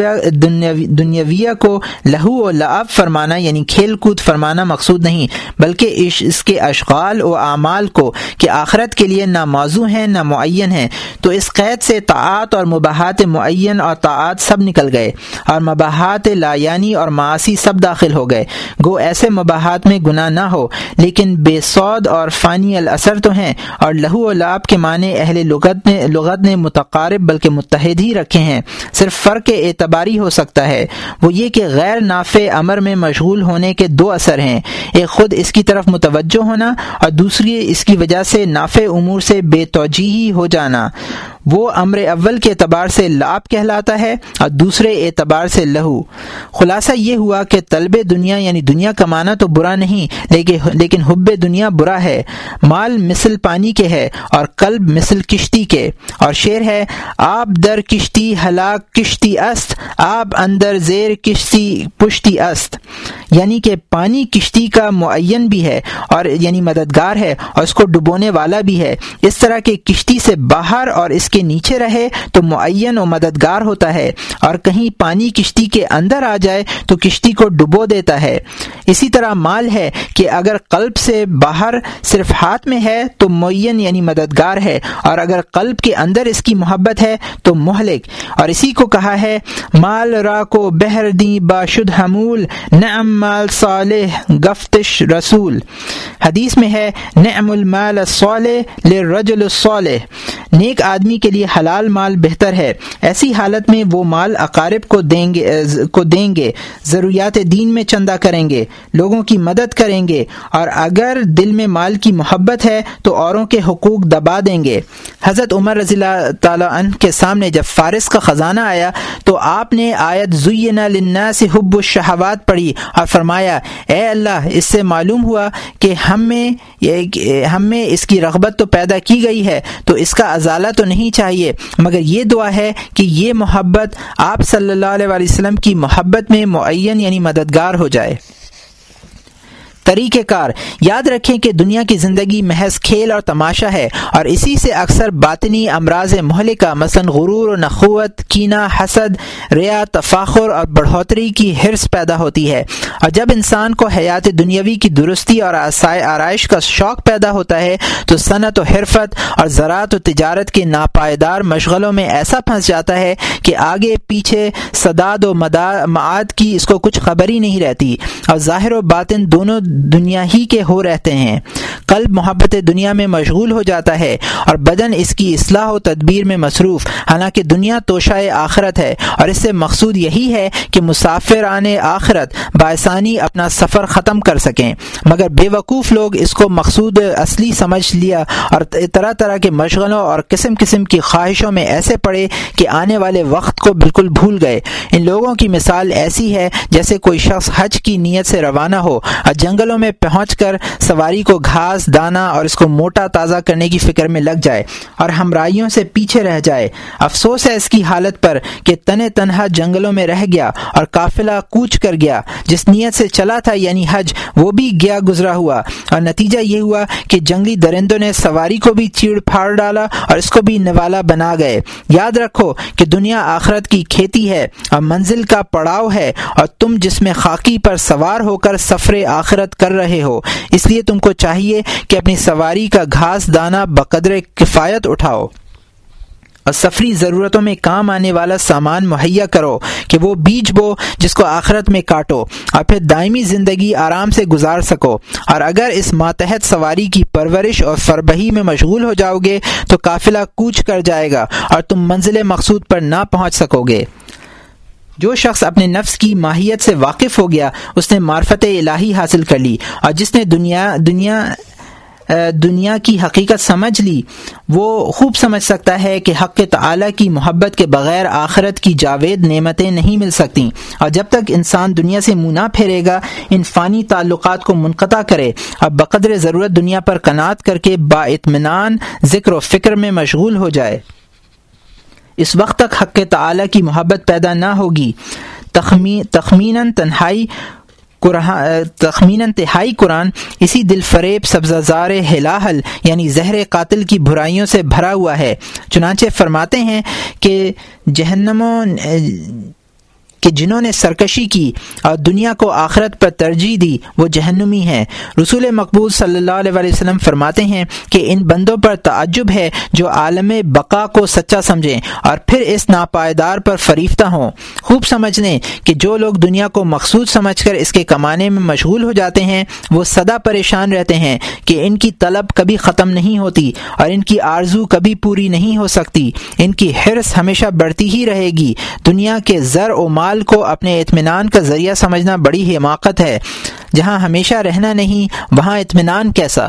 دنیاویہ کو لہو و لعب فرمانا یعنی کھیل کود فرمانا مقصود نہیں، بلکہ اس کے اشغال و اعمال کو کہ آخرت کے لیے نہ موضوع ہیں نہ معین ہیں، تو اس قید سے طاعات اور مباحات معین اور طاعات سب نکل گئے اور مباحات لایانی اور معاصی سب داخل ہو گئے۔ گو ایسے مباحات میں گناہ نہ ہو لیکن بے سود اور فانی الاثر تو ہیں، اور لہو و لعب کے معنی اہل لغت نے لغت نے متقارب بلکہ متحد ہی رکھے ہیں، صرف فرق اعتباری ہو سکتا ہے، وہ یہ کہ غیر نافع امر میں مشغول ہونے کے دو اثر ہیں، ایک خود اس کی طرف متوجہ ہونا اور دوسری اس کی وجہ سے نافع امور سے بے توجیہی ہو جانا۔ وہ امر اول کے اعتبار سے لعب کہلاتا ہے اور دوسرے اعتبار سے لہو۔ خلاصہ یہ ہوا کہ طلب دنیا یعنی دنیا کمانا تو برا نہیں، لیکن لیکن حب دنیا برا ہے۔ مال مثل پانی کے ہے اور قلب مثل کشتی کے، اور شعر ہے آپ در کشتی ہلاک کشتی است، آپ اندر زیر کشتی پشتی است، یعنی کہ پانی کشتی کا معین بھی ہے اور یعنی مددگار ہے اور اس کو ڈبونے والا بھی ہے، اس طرح کہ کشتی سے باہر اور اس کے نیچے رہے تو معین و مددگار ہوتا ہے، اور کہیں پانی کشتی کے اندر آ جائے تو کشتی کو ڈبو دیتا ہے۔ اسی طرح مال ہے کہ اگر قلب سے باہر صرف ہاتھ میں ہے تو معین یعنی مددگار ہے، اور اگر قلب کے اندر اس کی محبت ہے تو مہلک، اور اسی کو کہا ہے مال را کو بہر دی باشد حمول نعم مال صالح گفتش رسول۔ حدیث میں ہے نعم المال الصالح للرجل الصالح، نیک آدمی کے لیے حلال مال بہتر ہے، ایسی حالت میں وہ مال اقارب کو دیں گے کو دیں گے ضروریات دین میں چندہ کریں گے، لوگوں کی مدد کریں گے، اور اگر دل میں مال کی محبت ہے تو اوروں کے حقوق دبا دیں گے۔ حضرت عمر رضی اللہ تعالی عنہ کے سامنے جب فارس کا خزانہ آیا تو آپ نے آیت زین للناس حب الشہوات پڑھی اور فرمایا اے اللہ، اس سے معلوم ہوا کہ ہم میں ہم میں اس کی رغبت تو پیدا کی گئی ہے، تو اس کا ازالہ تو نہیں چاہیے، مگر یہ دعا ہے کہ یہ محبت آپ صلی اللہ علیہ وآلہ وسلم کی محبت میں معین یعنی مددگار ہو جائے۔ طریقہ کار، یاد رکھیں کہ دنیا کی زندگی محض کھیل اور تماشا ہے، اور اسی سے اکثر باطنی امراض مہلکہ مثلا غرور و نخوت، کینہ، حسد، ریا، تفاخر اور بڑھوتری کی حرص پیدا ہوتی ہے۔ اور جب انسان کو حیات دنیاوی کی درستی اور آرائش کا شوق پیدا ہوتا ہے تو صنعت و حرفت اور زراعت و تجارت کے ناپائیدار مشغلوں میں ایسا پھنس جاتا ہے کہ آگے پیچھے سداد و معاد کی اس کو کچھ خبر ہی نہیں رہتی، اور ظاہر و باطن دونوں دنیا ہی کے ہو رہتے ہیں۔ قلب محبت دنیا میں مشغول ہو جاتا ہے اور بدن اس کی اصلاح و تدبیر میں مصروف، حالانکہ دنیا توشہ آخرت ہے، اور اس سے مقصود یہی ہے کہ مسافران آخرت بآسانی اپنا سفر ختم کر سکیں، مگر بے وقوف لوگ اس کو مقصود اصلی سمجھ لیا اور طرح طرح کے مشغلوں اور قسم قسم کی خواہشوں میں ایسے پڑے کہ آنے والے وقت کو بالکل بھول گئے۔ ان لوگوں کی مثال ایسی ہے جیسے کوئی شخص حج کی نیت سے روانہ ہو اور جنگلوں میں پہنچ کر سواری کو گھاس دانہ اور اس کو موٹا تازہ کرنے کی فکر میں لگ جائے اور ہمراہیوں سے پیچھے رہ جائے۔ افسوس ہے اس کی حالت پر کہ تنے تنہا جنگلوں میں رہ گیا اور قافلہ کوچ کر گیا، جس نیت سے چلا تھا یعنی حج وہ بھی گیا گزرا ہوا، اور نتیجہ یہ ہوا کہ جنگلی درندوں نے سواری کو بھی چیڑ پھاڑ ڈالا اور اس کو بھی نوالا بنا گئے۔ یاد رکھو کہ دنیا آخرت کی کھیتی ہے اور منزل کا پڑاؤ ہے، اور تم جس میں خاکی پر سوار ہو کر سفر آخرت کر رہے ہو، اس لیے تم کو چاہیے کہ اپنی سواری کا گھاس دانہ بقدر کفایت اٹھاؤ اور سفری ضرورتوں میں کام آنے والا سامان مہیا کرو کہ وہ بیج بو جس کو آخرت میں کاٹو اور پھر دائمی زندگی آرام سے گزار سکو۔ اور اگر اس ماتحت سواری کی پرورش اور فربہی میں مشغول ہو جاؤ گے تو قافلہ کوچ کر جائے گا اور تم منزل مقصود پر نہ پہنچ سکو گے۔ جو شخص اپنے نفس کی ماہیت سے واقف ہو گیا اس نے معرفت الہی حاصل کر لی، اور جس نے دنیا دنیا دنیا کی حقیقت سمجھ لی وہ خوب سمجھ سکتا ہے کہ حق تعالی کی محبت کے بغیر آخرت کی جاوید نعمتیں نہیں مل سکتیں، اور جب تک انسان دنیا سے منہ نہ پھیرے گا، ان فانی تعلقات کو منقطع کرے اور بقدر ضرورت دنیا پر قناعت کر کے با اطمینان ذکر و فکر میں مشغول ہو جائے، اس وقت تک حق تعالی کی محبت پیدا نہ ہوگی۔ تخمیناً تنہائی تخمیناً تہائی قرآن اسی دل فریب سبززار ہلاحل یعنی زہر قاتل کی برائیوں سے بھرا ہوا ہے۔ چنانچہ فرماتے ہیں کہ جہنموں کہ جنہوں نے سرکشی کی اور دنیا کو آخرت پر ترجیح دی وہ جہنمی ہیں۔ رسول مقبول صلی اللہ علیہ وآلہ وسلم فرماتے ہیں کہ ان بندوں پر تعجب ہے جو عالم بقا کو سچا سمجھیں اور پھر اس ناپائیدار پر فریفتہ ہوں۔ خوب سمجھ لیں کہ جو لوگ دنیا کو مقصود سمجھ کر اس کے کمانے میں مشغول ہو جاتے ہیں وہ سدا پریشان رہتے ہیں کہ ان کی طلب کبھی ختم نہیں ہوتی اور ان کی آرزو کبھی پوری نہیں ہو سکتی، ان کی حرص ہمیشہ بڑھتی ہی رہے گی۔ دنیا کے زر و مال کو اپنے اطمینان کا ذریعہ سمجھنا بڑی حماقت ہے۔ جہاں ہمیشہ رہنا نہیں وہاں اطمینان کیسا؟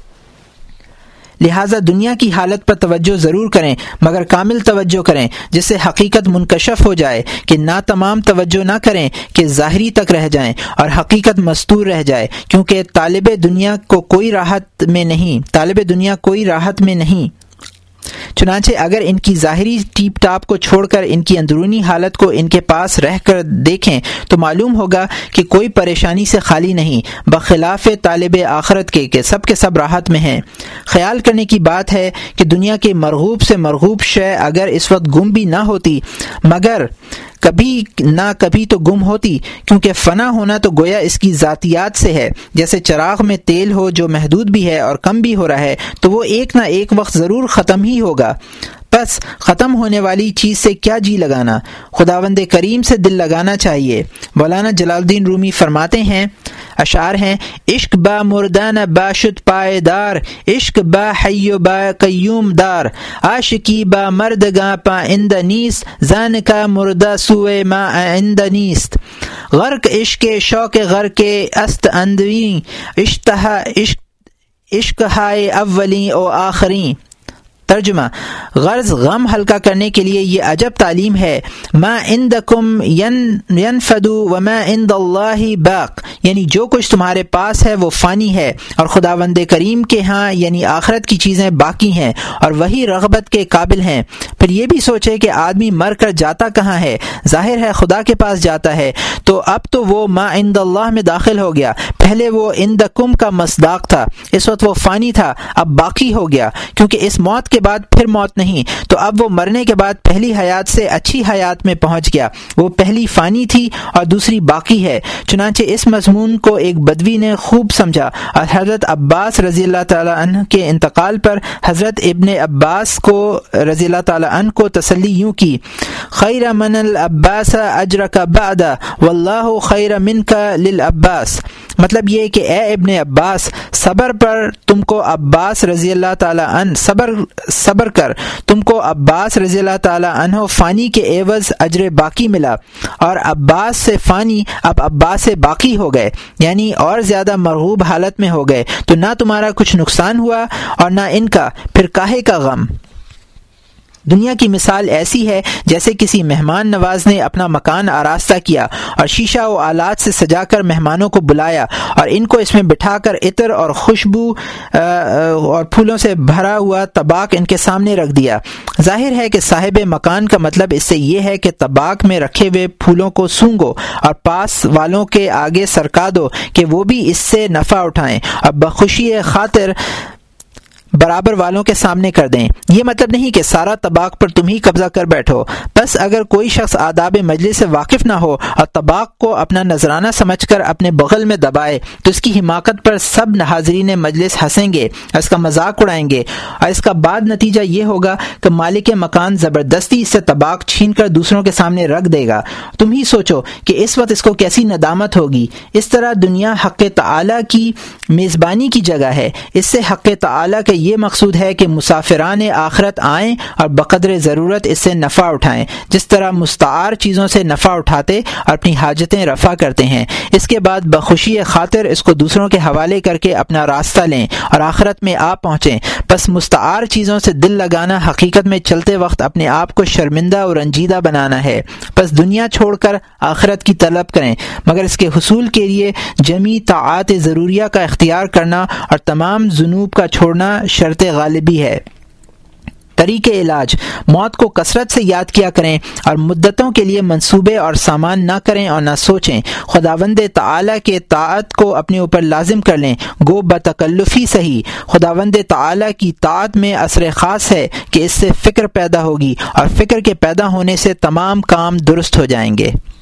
لہٰذا دنیا کی حالت پر توجہ ضرور کریں مگر کامل توجہ کریں جس سے حقیقت منکشف ہو جائے، کہ نہ تمام توجہ نہ کریں کہ ظاہری تک رہ جائیں اور حقیقت مستور رہ جائے، کیونکہ طالب دنیا کو کوئی راحت میں نہیں طالب دنیا کوئی راحت میں نہیں چنانچہ اگر ان کی ظاہری ٹیپ ٹاپ کو چھوڑ کر ان کی اندرونی حالت کو ان کے پاس رہ کر دیکھیں تو معلوم ہوگا کہ کوئی پریشانی سے خالی نہیں، بخلاف طالب آخرت کے کہ سب کے سب راحت میں ہیں۔ خیال کرنے کی بات ہے کہ دنیا کے مرغوب سے مرغوب شے اگر اس وقت گم بھی نہ ہوتی مگر کبھی نہ کبھی تو گم ہوتی، کیونکہ فنا ہونا تو گویا اس کی ذاتیات سے ہے۔ جیسے چراغ میں تیل ہو جو محدود بھی ہے اور کم بھی ہو رہا ہے تو وہ ایک نہ ایک وقت ضرور ختم ہی ہوگا۔ بس ختم ہونے والی چیز سے کیا جی لگانا، خداوند کریم سے دل لگانا چاہیے۔ مولانا جلال الدین رومی فرماتے ہیں، اشعار ہیں، عشق با مردان با شد پائیدار، عشق با حی و با قیوم دار، عاشقی با مردگاں پا اند نیست، زان کا مردہ سوئے ما اند نیست، غرق عشق شوق غرق است اندوی، اشتہا عشق عشق ہائے اولیں او آخریں۔ ترجمہ، غرض غم ہلکا کرنے کے لیے یہ عجب تعلیم ہے، ما عندکم ینفد وما عند اللہ باق، یعنی جو کچھ تمہارے پاس ہے وہ فانی ہے اور خداوند کریم کے ہاں یعنی آخرت کی چیزیں باقی ہیں اور وہی رغبت کے قابل ہیں۔ پھر یہ بھی سوچے کہ آدمی مر کر جاتا کہاں ہے، ظاہر ہے خدا کے پاس جاتا ہے، تو اب تو وہ ما عند اللہ میں داخل ہو گیا، پہلے وہ عندکم کا مصداق تھا، اس وقت وہ فانی تھا، اب باقی ہو گیا، کیونکہ اس موت کے بعد پھر موت نہیں، تو اب وہ مرنے کے بعد پہلی حیات سے اچھی حیات میں پہنچ گیا، وہ پہلی فانی تھی اور دوسری باقی ہے۔ چنانچہ اس مضمون کو ایک بدوی نے خوب سمجھا اور حضرت عباس رضی اللہ تعالی عنہ کے انتقال پر حضرت ابن عباس کو رضی اللہ تعالی عنہ کو تسلی یوں کی، خیر من العباس اجرک بعد واللہ خیر منک للعباس، مطلب یہ کہ اے ابن عباس، صبر پر تم کو عباس رضی اللہ تعالی عنہ صبر صبر کر تم کو عباس رضی اللہ تعالی عنہ فانی کے عوض اجر باقی ملا، اور عباس سے فانی اب عباس سے باقی ہو گئے، یعنی اور زیادہ مرغوب حالت میں ہو گئے، تو نہ تمہارا کچھ نقصان ہوا اور نہ ان کا، پھر کاہے کا غم۔ دنیا کی مثال ایسی ہے جیسے کسی مہمان نواز نے اپنا مکان آراستہ کیا اور شیشہ و آلات سے سجا کر مہمانوں کو بلایا اور ان کو اس میں بٹھا کر عطر اور خوشبو اور پھولوں سے بھرا ہوا طباق ان کے سامنے رکھ دیا۔ ظاہر ہے کہ صاحب مکان کا مطلب اس سے یہ ہے کہ طباق میں رکھے ہوئے پھولوں کو سونگو اور پاس والوں کے آگے سرکا دو کہ وہ بھی اس سے نفع اٹھائیں اور بخوشی خاطر برابر والوں کے سامنے کر دیں۔ یہ مطلب نہیں کہ سارا طباق پر تم ہی قبضہ کر بیٹھو، بس اگر کوئی شخص آداب مجلس سے واقف نہ ہو اور طباق کو اپنا نذرانہ سمجھ کر اپنے بغل میں دبائے تو اس کی حماقت پر سب حاضرین مجلس ہنسیں گے اور اس کا مذاق اڑائیں گے، اور اس کا بعد نتیجہ یہ ہوگا کہ مالک مکان زبردستی اس سے طباق چھین کر دوسروں کے سامنے رکھ دے گا۔ تم ہی سوچو کہ اس وقت اس کو کیسی ندامت ہوگی۔ اس طرح دنیا حق تعالی کی میزبانی کی جگہ ہے، اس سے حق تعالی کے یہ مقصود ہے کہ مسافران آخرت آئیں اور بقدر ضرورت اس سے نفع اٹھائیں، جس طرح مستعار چیزوں سے نفع اٹھاتے اور اپنی حاجتیں رفع کرتے ہیں، اس کے بعد بخوشی خاطر اس کو دوسروں کے حوالے کر کے اپنا راستہ لیں اور آخرت میں آ پہنچیں۔ بس مستعار چیزوں سے دل لگانا حقیقت میں چلتے وقت اپنے آپ کو شرمندہ اور رنجیدہ بنانا ہے۔ بس دنیا چھوڑ کر آخرت کی طلب کریں، مگر اس کے حصول کے لیے جمی طاعات ضروریہ کا اختیار کرنا اور تمام ذنوب کا چھوڑنا شرط غالبی ہے۔ طریق علاج، موت کو کثرت سے یاد کیا کریں اور مدتوں کے لیے منصوبے اور سامان نہ کریں اور نہ سوچیں۔ خداوند تعالی کے طاعت کو اپنے اوپر لازم کر لیں، گو بتکلفی صحیح۔ خداوند تعالی کی طاعت میں اثر خاص ہے کہ اس سے فکر پیدا ہوگی اور فکر کے پیدا ہونے سے تمام کام درست ہو جائیں گے۔